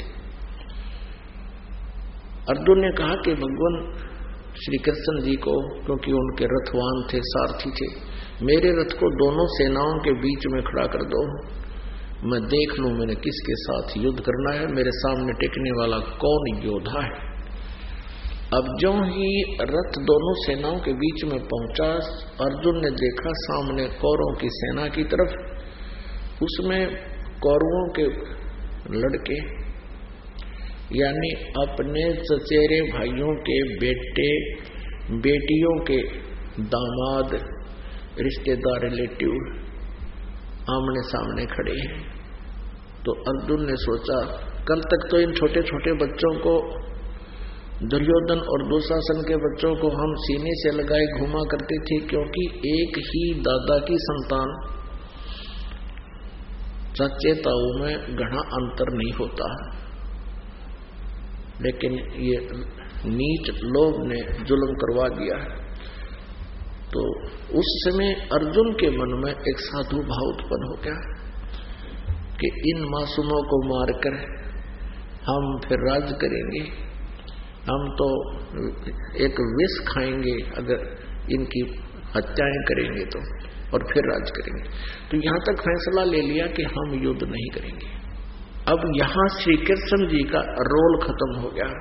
अर्जुन ने कहा कि भगवान श्री कृष्ण जी को, क्योंकि उनके रथवान थे, सारथी थे, मेरे रथ को दोनों सेनाओं के बीच में खड़ा कर दो, मैं देख लूं मैंने किसके साथ युद्ध करना है, मेरे सामने टिकने वाला कौन योद्धा है। अब जो ही रथ दोनों सेनाओं के बीच में पहुंचा, अर्जुन ने देखा सामने कौरवों की सेना की तरफ, उसमें कौरवों के लड़के यानी अपने चचेरे भाइयों के बेटे बेटियों के दामाद रिश्तेदार रिलेटिव आमने सामने खड़े हैं। तो अर्जुन ने सोचा, कल तक तो इन छोटे छोटे बच्चों को, दुर्योधन और दुशासन के बच्चों को हम सीने से लगाए घुमा करते थे, क्योंकि एक ही दादा की संतान, चचे ताऊ में घना अंतर नहीं होता। लेकिन ये नीच लोग ने जुल्म करवा दिया है। तो उस समय अर्जुन के मन में एक साधु भाव उत्पन्न हो गया कि इन मासूमों को मारकर हम फिर राज करेंगे, हम तो एक विष खाएंगे अगर इनकी हत्याएं करेंगे तो, और फिर राज करेंगे। तो यहां तक फैसला ले लिया कि हम युद्ध नहीं करेंगे। अब यहां श्री कृष्ण जी का रोल खत्म हो गया।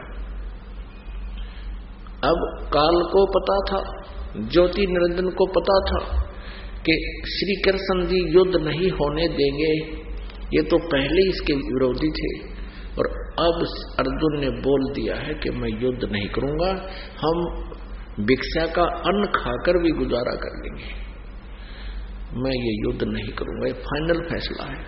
अब काल को पता था, ज्योति निरंजन को पता था कि श्री कृष्ण जी युद्ध नहीं होने देंगे, ये तो पहले इसके विरोधी थे। और अब अर्जुन ने बोल दिया है कि मैं युद्ध नहीं करूंगा, हम भिक्षा का अन्न खाकर भी गुजारा कर लेंगे, मैं ये युद्ध नहीं करूंगा। ये फाइनल फैसला है।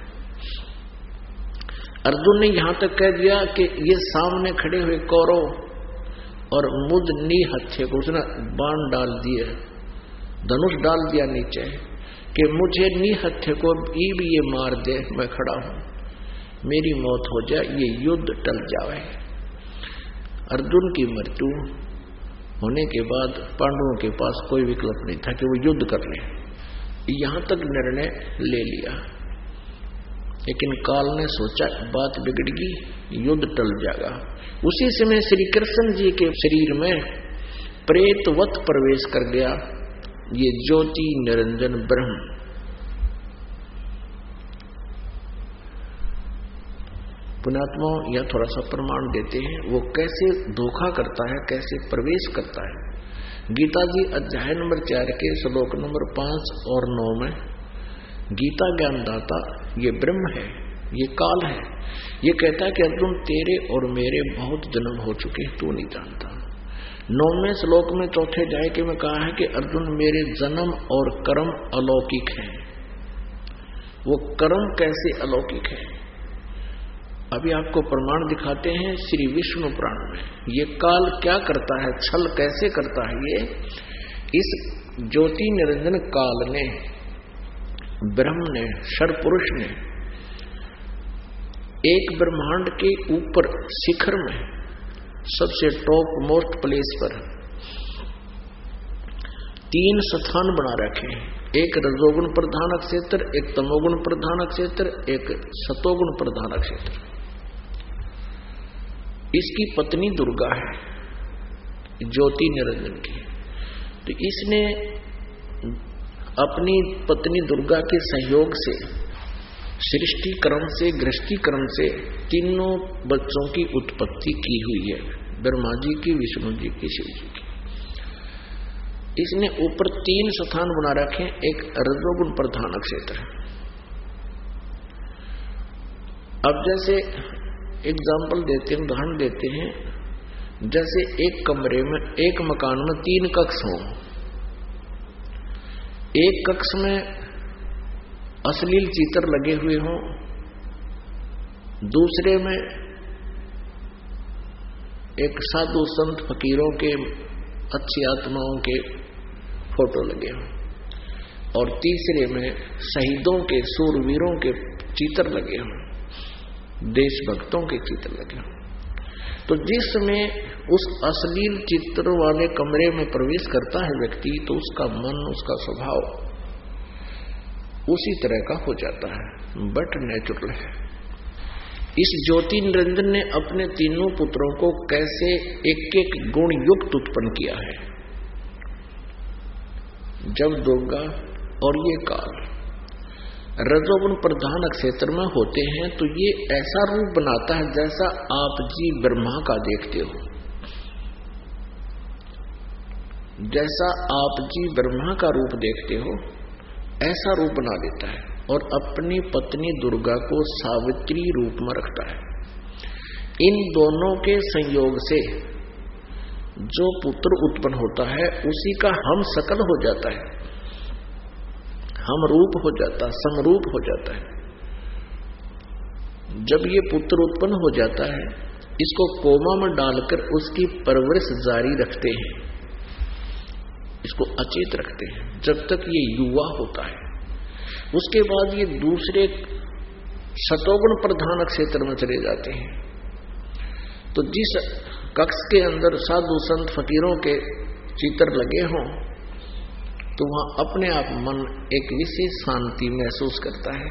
अर्जुन ने यहां तक कह दिया कि ये सामने खड़े हुए कौरव और मुझ नी हत्थे को उसने बाण डाल दिए, धनुष डाल दिया नीचे कि मुझे नी हत्थे को भी ये मार दे, मैं खड़ा हूं, मेरी मौत हो जाए, ये युद्ध टल जाए। अर्जुन की मृत्यु होने के बाद पांडवों के पास कोई विकल्प नहीं था कि वो युद्ध कर ले। यहां तक निर्णय ले लिया, लेकिन काल ने सोचा बात बिगड़गी, युद्ध टल जाएगा। उसी समय श्री कृष्ण जी के शरीर में प्रेतवत प्रवेश कर गया ये ज्योति निरंजन ब्रह्म। पुण्यात्मा यह थोड़ा सा प्रमाण देते हैं वो कैसे धोखा करता है, कैसे प्रवेश करता है। गीता जी अध्याय नंबर 4 के श्लोक नंबर 5 और 9 में गीता ज्ञानदाता ये ब्रह्म है, ये काल है, ये कहता है कि अर्जुन तेरे और मेरे बहुत जन्म हो चुके, तू नहीं जानता। 9वें श्लोक में 4थे अध्याय के में कहा है कि अर्जुन मेरे जन्म और कर्म अलौकिक है। वो कर्म कैसे अलौकिक है, अभी आपको प्रमाण दिखाते हैं श्री विष्णु पुराण में। ये काल क्या करता है, छल कैसे करता है। ये इस ज्योति निरंजन काल ने, ब्रह्म ने, क्षर पुरुष ने एक ब्रह्मांड के ऊपर शिखर में सबसे टॉप मोस्ट प्लेस पर 3 स्थान बना रखे हैं। एक रजोगुण प्रधान क्षेत्र, एक तमोगुण प्रधान क्षेत्र, एक सतोगुण प्रधान क्षेत्र। इसकी पत्नी दुर्गा है, ज्योति निरंजन की। तो इसने अपनी पत्नी दुर्गा के सहयोग से सृष्टि क्रम से, गृहस्थी क्रम से तीनों बच्चों की उत्पत्ति की हुई है, ब्रह्मा जी की, विष्णु जी की, शिव जी की। इसने ऊपर 3 स्थान बना रखे, एक रजोगुण प्रधान क्षेत्र। अब जैसे एग्जाम्पल देते हैं, उदाहरण देते हैं। जैसे एक कमरे में, एक मकान में 3 कक्ष हो, एक कक्ष में अश्लील चित्र लगे हुए हों, दूसरे में एक साधु संत फकीरों के, अच्छी आत्माओं के फोटो लगे हों, और तीसरे में शहीदों के, सूरवीरों के चित्र लगे हों, देशभक्तों के चित्र लगे हों। तो जिसमें उस अश्लील चित्र वाले कमरे में प्रवेश करता है व्यक्ति, तो उसका मन, उसका स्वभाव उसी तरह का हो जाता है, बट नेचुरल है। इस ज्योति निरंजन ने अपने तीनों पुत्रों को कैसे एक एक गुण युक्त उत्पन्न किया है। जब दुर्गा और ये काल रजोगुण प्रधान क्षेत्र में होते हैं, तो ये ऐसा रूप बनाता है जैसा आप जी ब्रह्मा का देखते हो, जैसा आप जी ब्रह्मा का रूप देखते हो ऐसा रूप बना देता है, और अपनी पत्नी दुर्गा को सावित्री रूप में रखता है। इन दोनों के संयोग से जो पुत्र उत्पन्न होता है उसी का हम सकल हो जाता है, हम रूप हो जाता, समरूप हो जाता है। जब ये पुत्र उत्पन्न हो जाता है, इसको कोमा में डालकर उसकी परवरिश जारी रखते हैं, इसको अचेत रखते हैं जब तक ये युवा होता है। उसके बाद ये दूसरे शतोगुण प्रधान क्षेत्र में चले जाते हैं। तो जिस कक्ष के अंदर साधु संत फकीरों के चित्र लगे हों, तो वहां अपने आप मन एक विशेष शांति महसूस करता है।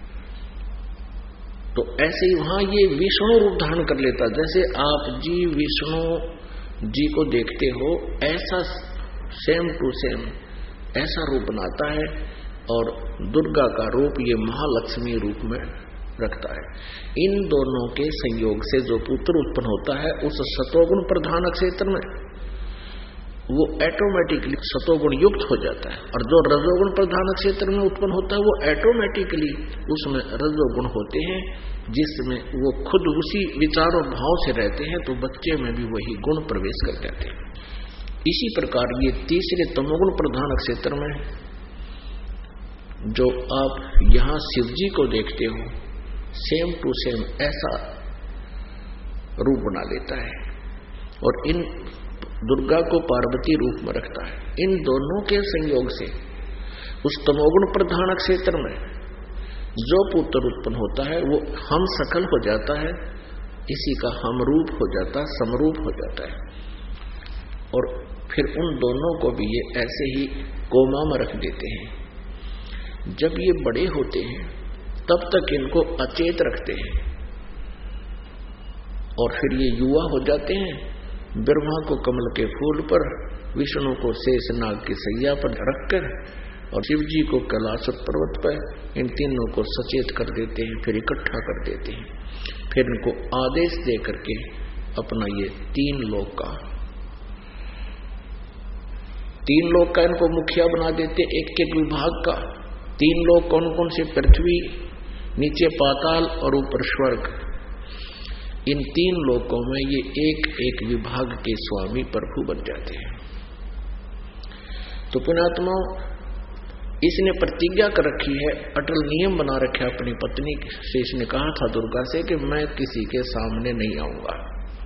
तो ऐसे ही वहां ये विष्णु रूप धारण कर लेता। जैसे आप जी विष्णु जी को देखते हो, ऐसा सेम टू सेम ऐसा रूप बनाता है, और दुर्गा का रूप ये महालक्ष्मी रूप में रखता है। इन दोनों के संयोग से जो पुत्र उत्पन्न होता है, उस सतोगुण प्रधान क्षेत्र में वो ऑटोमेटिकली सतोगुण युक्त हो जाता है, और जो रजोगुण प्रधान क्षेत्र में उत्पन्न होता है वो ऑटोमेटिकली उसमें रजोगुण होते हैं, जिसमें वो खुद उसी विचार और भाव से रहते हैं, तो बच्चे में भी वही गुण प्रवेश कर जाते हैं। इसी प्रकार ये तीसरे तमोगुण प्रधान क्षेत्र में जो आप यहां शिव जी को देखते हो, सेम टू सेम ऐसा रूप बना लेता है, और इन दुर्गा को पार्वती रूप में रखता है। इन दोनों के संयोग से उस तमोगुण प्रधान क्षेत्र में जो पुत्र उत्पन्न होता है वो हम सकल हो जाता है, इसी का हम रूप हो जाता, समरूप हो जाता है। और फिर उन दोनों को भी ये ऐसे ही कोमा में रख देते हैं। जब ये बड़े होते हैं तब तक इनको अचेत रखते हैं, और फिर ये युवा हो जाते हैं। ब्रह्मा को कमल के फूल पर, विष्णु को शेषनाग की सैया पर रखकर, और शिव जी को कैलाश पर्वत पर, इन तीनों को सचेत कर देते हैं, फिर इकट्ठा कर देते हैं। फिर इनको आदेश दे करके अपना ये तीन लोक का इनको मुखिया बना देते, एक एक विभाग का। 3 लोक कौन कौन से? पृथ्वी, नीचे पाताल और ऊपर स्वर्ग। इन 3 लोकों में ये एक एक विभाग के स्वामी प्रभु बन जाते हैं। तो पुण्यात्मा, इसने प्रतिज्ञा कर रखी है, अटल नियम बना रखा है अपनी पत्नी से। इसने कहा था दुर्गा से कि मैं किसी के सामने नहीं आऊंगा,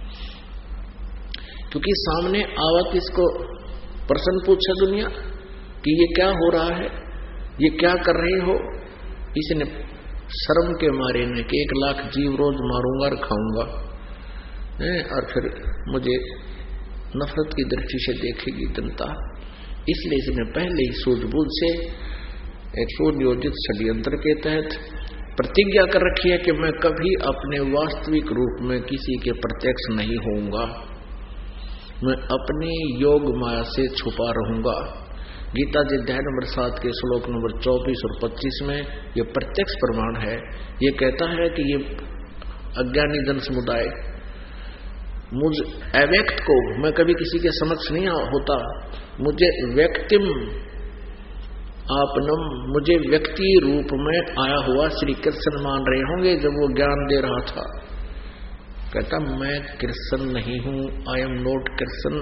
क्योंकि सामने आवा किसको प्रश्न पूछे दुनिया कि ये क्या हो रहा है, ये क्या कर रहे हो। इसने शर्म के मारे ने कि 1 लाख जीव रोज मारूंगा और खाऊंगा, और फिर मुझे नफरत की दृष्टि से देखेगी जनता, इसलिए इसने पहले ही सूझबूझ से एक सुनियोजित षड्यंत्र के तहत प्रतिज्ञा कर रखी है कि मैं कभी अपने वास्तविक रूप में किसी के प्रत्यक्ष नहीं होऊंगा, मैं अपनी योग माया से छुपा रहूंगा। गीता जी अध्याय नंबर 7 के श्लोक नंबर 24 और 25 में ये प्रत्यक्ष प्रमाण है। ये कहता है कि ये अज्ञानी जन समुदाय मुझ अव्यक्त को, मैं कभी किसी के समक्ष नहीं होता, मुझे व्यक्तिम आपनम, मुझे व्यक्ति रूप में आया हुआ श्री कृष्ण मान रहे होंगे जब वो ज्ञान दे रहा था। कहता मैं कृष्ण नहीं हूं, आई एम नॉट कृष्ण।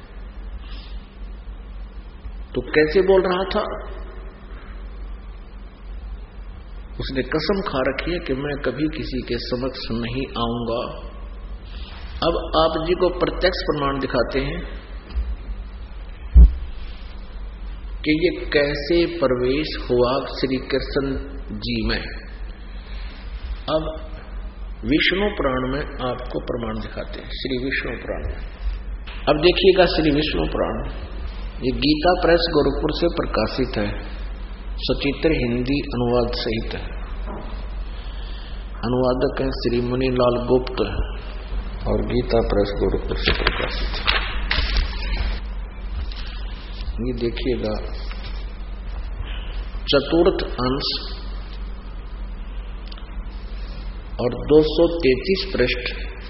तो कैसे बोल रहा था? उसने कसम खा रखी है कि मैं कभी किसी के समक्ष नहीं आऊंगा। अब आप जी को प्रत्यक्ष प्रमाण दिखाते हैं कि ये कैसे प्रवेश हुआ श्री कृष्ण जी में। अब विष्णु पुराण में आपको प्रमाण दिखाते हैं, श्री विष्णु पुराण में। अब देखिएगा श्री विष्णु पुराण, ये गीता प्रेस गोरखपुर से प्रकाशित है, सचित्र हिंदी अनुवाद सहित है। अनुवादक है श्री मुनीलाल गुप्त और गीता प्रेस गोरखपुर से प्रकाशित है। ये देखिएगा चतुर्थ अंश और 233 पृष्ठ,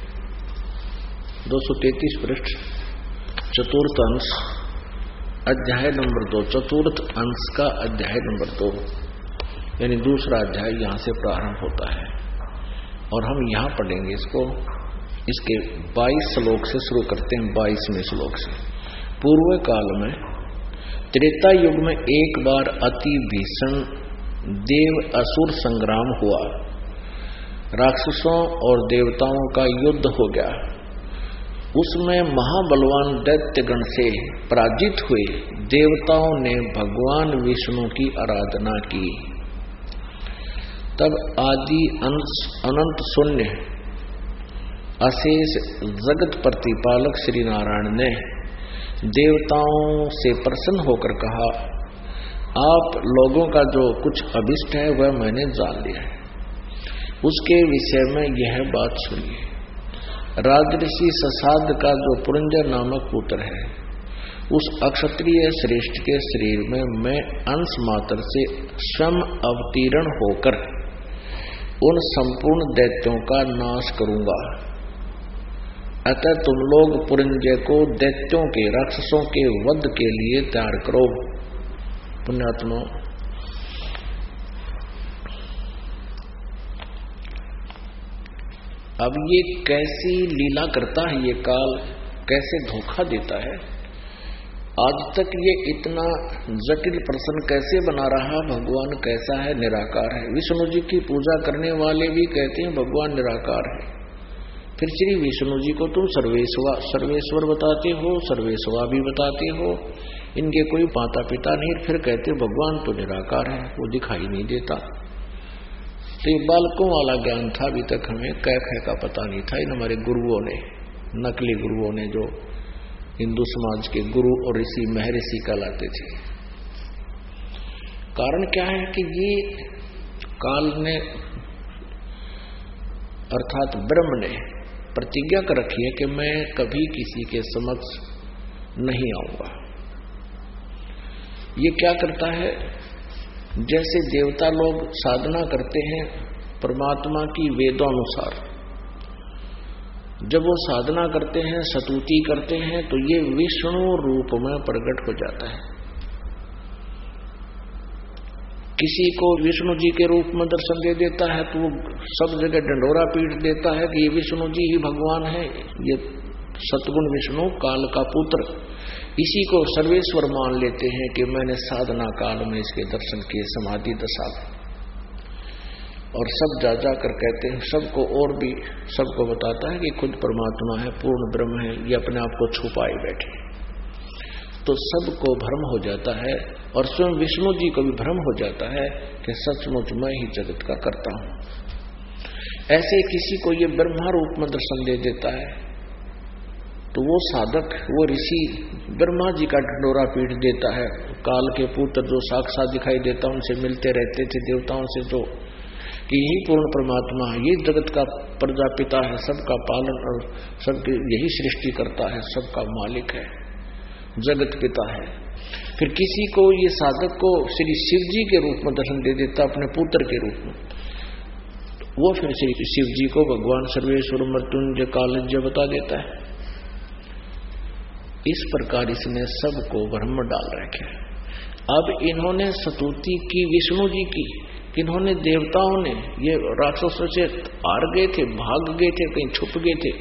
233 पृष्ठ, चतुर्थ अंश, अध्याय नंबर 2, चतुर्थ अंश का अध्याय नंबर 2, यानी दूसरा अध्याय यहां से प्रारंभ होता है और हम यहां पढ़ेंगे इसको। इसके 22 श्लोक से शुरू करते हैं, 22वें श्लोक से। पूर्व काल में त्रेता युग में एक बार अति भीषण देव असुर संग्राम हुआ, राक्षसों और देवताओं का युद्ध हो गया। उसमें महाबलवान दैत्यगण से पराजित हुए देवताओं ने भगवान विष्णु की आराधना की। तब आदि अनंत शून्य अशेष जगत प्रतिपालक श्री नारायण ने देवताओं से प्रसन्न होकर कहा, आप लोगों का जो कुछ अभिष्ट है वह मैंने जान लिया है। उसके विषय में यह बात सुनिए। राजऋषि ससाद का जो पुरंजय नामक पुत्र है, उस अक्षत्रिय श्रेष्ठ के शरीर में मैं अंश मात्र से स्वयं अवतीर्ण होकर उन संपूर्ण दैत्यों का नाश करूंगा। अतः तुम लोग पुरंजय को दैत्यों के, राक्षसों के वध के लिए तैयार करो। पुण्यात्मा, अब ये कैसी लीला करता है ये काल, कैसे धोखा देता है। आज तक ये इतना जटिल प्रश्न कैसे बना रहा, भगवान कैसा है, निराकार है। विष्णु जी की पूजा करने वाले भी कहते हैं भगवान निराकार है। फिर श्री विष्णु जी को तुम सर्वेश्वर बताते हो, सर्वेश्वा भी बताते हो, इनके कोई माता पिता नहीं, फिर कहते भगवान तो निराकार है, वो दिखाई नहीं देता। तो ये बालकों वाला ज्ञान था, अभी तक हमें कैफे का पता नहीं था। इन हमारे गुरुओं ने, नकली गुरुओं ने, जो हिंदू समाज के गुरु और ऋषि महर्षि कहलाते थे। कारण क्या है कि ये काल ने अर्थात ब्रह्म ने प्रतिज्ञा कर रखी है कि मैं कभी किसी के समक्ष नहीं आऊंगा। ये क्या करता है, जैसे देवता लोग साधना करते हैं परमात्मा की वेदोनुसार, जब वो साधना करते हैं, स्तुति करते हैं, तो ये विष्णु रूप में प्रकट हो जाता है। किसी को विष्णु जी के रूप में दर्शन दे देता है तो वो सब जगह डंडोरा पीट देता है कि ये विष्णु जी ही भगवान है, ये सतगुण विष्णु काल का पुत्र। इसी को सर्वेश्वर मान लेते हैं कि मैंने साधना काल में इसके दर्शन किए, समाधि दशा में। और सब जा जाकर कहते हैं, सबको और भी सबको बताता है कि खुद परमात्मा है, पूर्ण ब्रह्म है, ये अपने आप को छुपाए बैठे। तो सबको भ्रम हो जाता है और स्वयं विष्णु जी को भी भ्रम हो जाता है कि सचमुच मैं ही जगत का करता हूं। ऐसे किसी को ये ब्रह्मा रूप में दर्शन दे देता है तो वो साधक, वो ऋषि ब्रह्मा जी का ढंडोरा पीट देता है। काल के पुत्र जो साक्षात दिखाई देता, उनसे मिलते रहते थे देवताओं से, जो कि यही पूर्ण परमात्मा है, ये जगत का प्रजापिता है, सबका पालन और सबकी यही सृष्टि करता है, सबका मालिक है, जगत पिता है। फिर किसी को ये साधक को श्री शिव जी के रूप में दर्शन दे देता, अपने पुत्र के रूप में, वो फिर श्री शिव जी को भगवान सर्वेश्वर मृत्युंजय कालज्य बता देता है। इस प्रकार इसने सबको भ्रम डाल रखे। अब इन्होंने स्तुति की विष्णु जी की किन्होंने, देवताओं ने, ये राक्षसों से हार गए थे, भाग गए थे, कहीं छुप गए थे,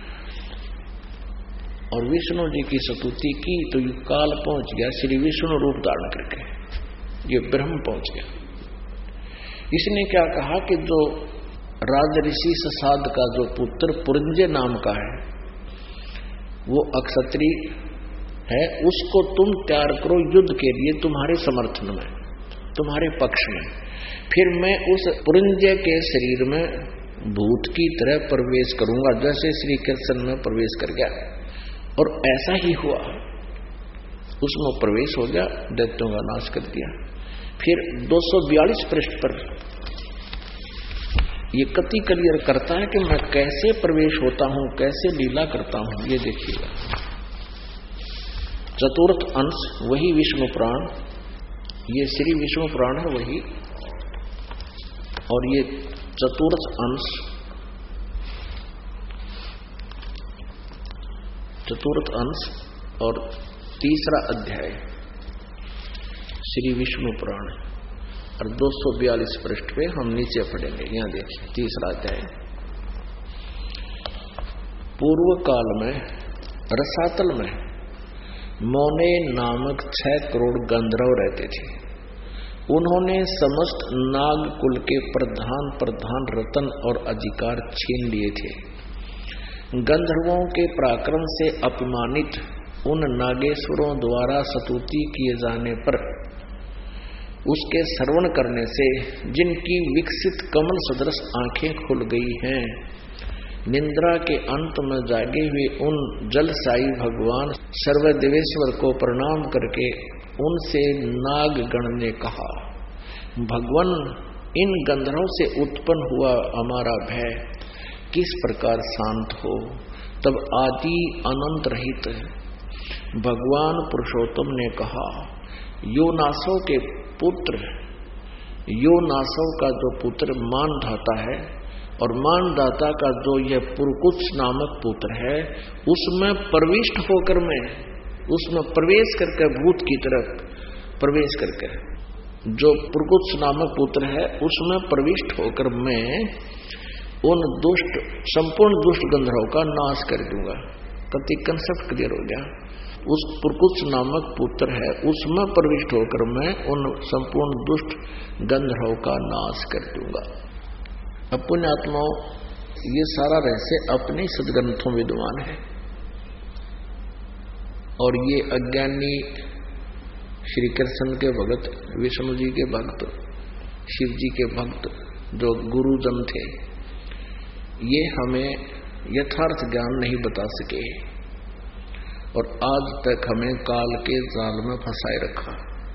और विष्णु जी की स्तुति की तो ये काल पहुंच गया, श्री विष्णु रूप धारण करके ये ब्रह्म पहुंच गया। इसने क्या कहा कि जो राजऋषि ससाद का जो पुत्र पुरंजय नाम का है वो अक्षत्रिय है, उसको तुम तैयार करो युद्ध के लिए, तुम्हारे समर्थन में, तुम्हारे पक्ष में। फिर मैं उस पुरंजय के शरीर में भूत की तरह प्रवेश करूंगा, जैसे श्री कृष्ण में प्रवेश कर गया। और ऐसा ही हुआ, उसमें प्रवेश हो गया, दैत्यों का नाश कर दिया। फिर 242 पृष्ठ पर ये कति क्लियर करता है कि मैं कैसे प्रवेश होता हूं, कैसे लीला करता हूं। ये देखिएगा, चतुर्थ अंश वही विष्णु पुराण, ये श्री विष्णु पुराण है वही, और ये चतुर्थ अंश, चतुर्थ अंश और तीसरा अध्याय श्री विष्णु पुराण, और 242 पृष्ठ पे हम नीचे पढ़ेंगे। यहां देखिए, तीसरा अध्याय। पूर्व काल में रसातल में मौने नामक 6 करोड़ गंधर्व रहते थे। उन्होंने समस्त नाग कुल के प्रधान रतन और अधिकार छीन लिए थे। गंधर्वों के पराक्रम से अपमानित उन नागेश्वरों द्वारा स्तुति किए जाने पर उसके श्रवण करने से जिनकी विकसित कमल सदृश आंखें खुल गई हैं, निंद्रा के अंत में जागे हुए उन जलसाई भगवान सर्वदेवेश्वर को प्रणाम करके उनसे नागगण ने कहा, भगवान, इन गंधर्वों से उत्पन्न हुआ हमारा भय किस प्रकार शांत हो। तब आदि अनंत रहित भगवान पुरुषोत्तम ने कहा, योनासव के पुत्र, योनासव का जो पुत्र मानधाता है और मानदाता का जो यह पुरकुत्स नामक पुत्र है, उसमें प्रविष्ट होकर मैं, उसमें प्रवेश करके भूत की तरफ प्रवेश करके, जो पुरकुत्स नामक पुत्र है उसमें प्रविष्ट होकर मैं उन दुष्ट, संपूर्ण दुष्ट गंधर्वों का नाश कर दूंगा। कति कंसेप्ट क्लियर हो गया। उस पुरकुत्स नामक पुत्र है, उसमें प्रविष्ट होकर मैं उन संपूर्ण दुष्ट गंधर्वों का नाश कर दूंगा। अब पुण्यात्माओं, ये सारा रहस्य अपने सदग्रंथों विद्वान है, और ये अज्ञानी श्री कृष्ण के भक्त, विष्णु जी के भक्त, शिव जी के भक्त जो गुरुजन थे, ये हमें यथार्थ ज्ञान नहीं बता सके और आज तक हमें काल के जाल में फंसाए रखा।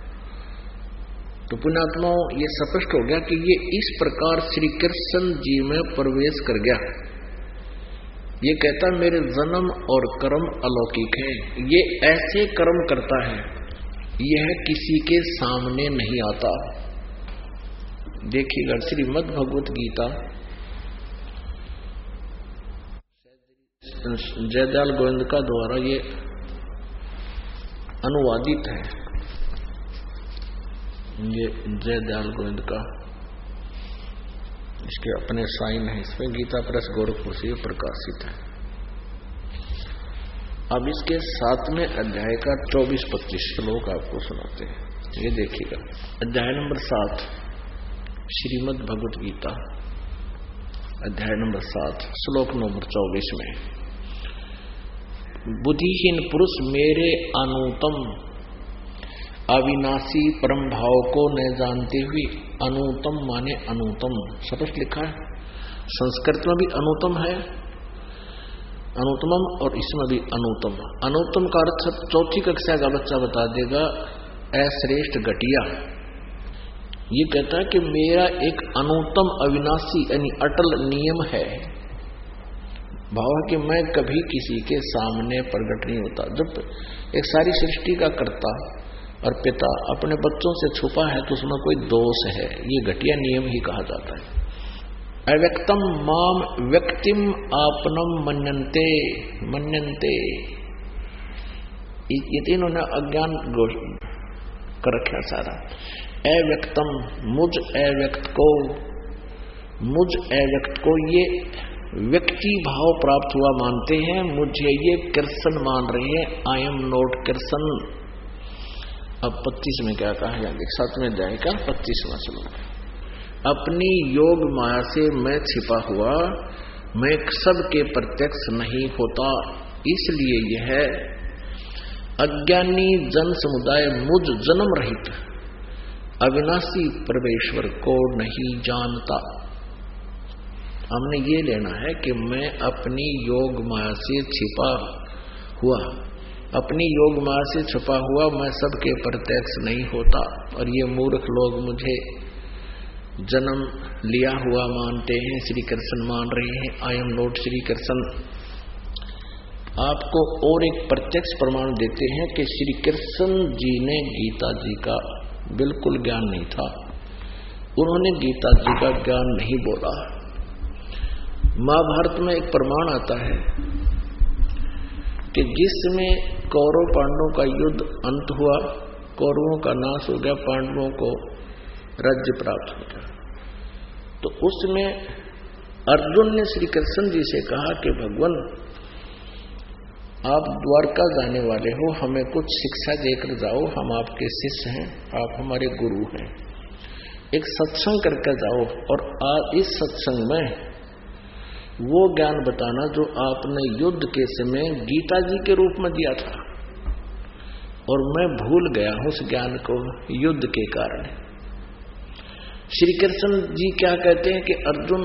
तो पुण्यात्माओं, ये स्पष्ट हो गया कि ये इस प्रकार श्री कृष्ण जी में प्रवेश कर गया। ये कहता मेरे जन्म और कर्म अलौकिक है, ये ऐसे कर्म करता है, यह किसी के सामने नहीं आता। देखिएगा, श्रीमद् भगवत गीता जयदयाल गोविंद का द्वारा ये अनुवादित है, ये जयदयाल गोविंद का, इसके अपने साइन है, इसमें गीता प्रेस गोरखपुर से प्रकाशित है। अब इसके 7वें अध्याय का 24-25 श्लोक आपको सुनाते हैं। ये देखिएगा, अध्याय नंबर 7 श्रीमद् भगवत गीता, अध्याय नंबर 7 श्लोक नंबर 24 में, बुद्धिहीन पुरुष मेरे अनुतम अविनाशी परम भाव को न जानते हुए, अनुतम माने अनुतम, स्पष्ट लिखा है, संस्कृत में भी अनुतम है, अनुतमम, और इसमें भी अनुतम। अनुतम का अर्थ 4ठी कक्षा का बच्चा बता देगा, अश्रेष्ठ घटिया। ये कहता है कि मेरा एक अनुतम अविनाशी यानी अटल नियम है, भाव कि मैं कभी किसी के सामने प्रकट नहीं होता। जब एक सारी सृष्टि का कर्ता और पिता अपने बच्चों से छुपा है तो उसमें कोई दोष है, ये घटिया नियम ही कहा जाता है। अव्यक्तम माम व्यक्तिम आपनम मन्यन्ते, मन्यन्ते, ये तीनों ने अज्ञान कर रखा सारा। अव्यक्तम, मुझ अव्यक्त को ये व्यक्ति भाव प्राप्त हुआ मानते हैं, मुझे ये कृष्ण मान रहे हैं। I am not Krishna. अब 25 में क्या कहा है, 7वें अध्याय का 25वां श्लोक। अपनी योग माया से मैं छिपा हुआ, मैं सबके प्रत्यक्ष नहीं होता, इसलिए यह अज्ञानी जन समुदाय मुझ जन्म रहित अविनाशी परमेश्वर को नहीं जानता। हमने ये लेना है कि मैं अपनी योग माया से छिपा हुआ, अपनी योग माया से छिपा हुआ मैं सबके प्रत्यक्ष नहीं होता। और ये मूर्ख लोग मुझे जन्म लिया हुआ मानते हैं, श्री कृष्ण मान रहे हैं। I am not Shri Krishna. आपको और एक प्रत्यक्ष प्रमाण देते हैं कि श्री कृष्ण जी ने गीता जी का बिल्कुल ज्ञान नहीं था, उन्होंने गीता जी का ज्ञान नहीं बोला। महाभारत में एक प्रमाण आता है कि जिसमें कौरव पांडवों का युद्ध अंत हुआ, कौरवों का नाश हो गया, पांडवों को राज्य प्राप्त हो गया, तो उसमें अर्जुन ने श्री कृष्ण जी से कहा कि भगवान आप द्वारका जाने वाले हो, हमें कुछ शिक्षा देकर जाओ, हम आपके शिष्य हैं, आप हमारे गुरु हैं, एक सत्संग करके जाओ और इस सत्संग में वो ज्ञान बताना जो आपने युद्ध के समय गीता जी के रूप में दिया था, और मैं भूल गया हूं उस ज्ञान को युद्ध के कारण। श्री कृष्ण जी क्या कहते हैं कि अर्जुन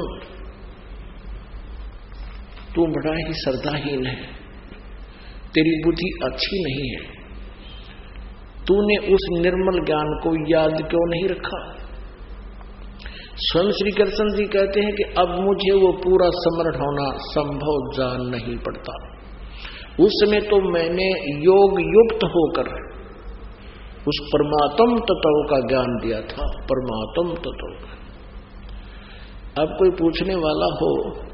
तू बड़ा ही श्रद्धाहीन है, तेरी बुद्धि अच्छी नहीं है, तूने उस निर्मल ज्ञान को याद क्यों नहीं रखा। स्वयं श्री कृष्ण जी कहते हैं कि अब मुझे वो पूरा समर्थ होना संभव जान नहीं पड़ता। उस समय तो मैंने योग युक्त होकर उस परमात्म तत्व का ज्ञान दिया था, परमात्म तत्व। अब कोई पूछने वाला हो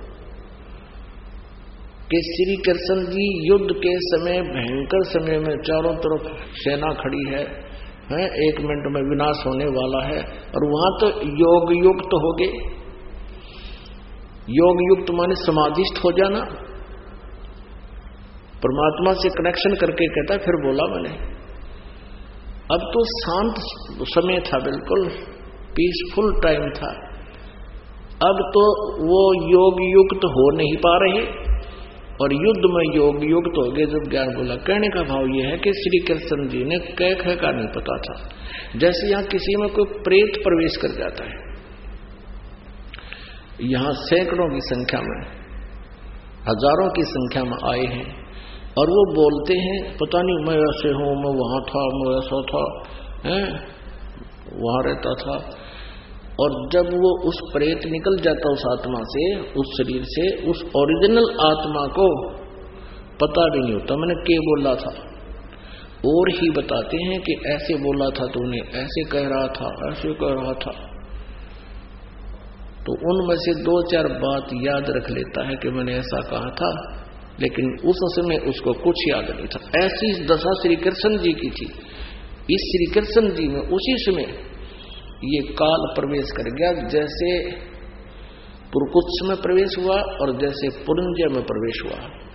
कि श्री कृष्ण जी युद्ध के समय, भयंकर समय में चारों तरफ सेना खड़ी है, 1 मिनट में विनाश होने वाला है, और वहां तो योग युक्त हो गए। योग युक्त माने समाधिस्थ हो जाना, परमात्मा से कनेक्शन करके कहता। फिर बोला मैंने, अब तो शांत समय था, बिल्कुल पीसफुल टाइम था, अब तो वो योग युक्त हो नहीं पा रहे और युद्ध में योग युक्त हो गए। जब ज्ञान बोला, कहने का भाव यह है कि श्री कृष्ण जी ने कह का नहीं पता था। जैसे यहां किसी में कोई प्रेत प्रवेश कर जाता है, यहां सैकड़ों की संख्या में, हजारों की संख्या में आए हैं, और वो बोलते हैं पता नहीं मैं ऐसे हूं, मैं वहां था, मैं ऐसा था, वहां रहता था। और जब वो उस प्रेत निकल जाता उस आत्मा से, उस शरीर से, उस ओरिजिनल आत्मा को पता भी नहीं होता मैंने क्या बोला था। और ही बताते हैं कि ऐसे बोला था तूने, ऐसे कह रहा था, ऐसे कह रहा था। तो उनमें से 2-4 बात याद रख लेता है कि मैंने ऐसा कहा था, लेकिन उस समय उसको कुछ याद नहीं था। ऐसी दशा श्री कृष्ण जी की थी। इस श्री कृष्ण जी में उसी समय ये काल प्रवेश कर गया, जैसे पुरकुत्स में प्रवेश हुआ और जैसे पुरंजय में प्रवेश हुआ।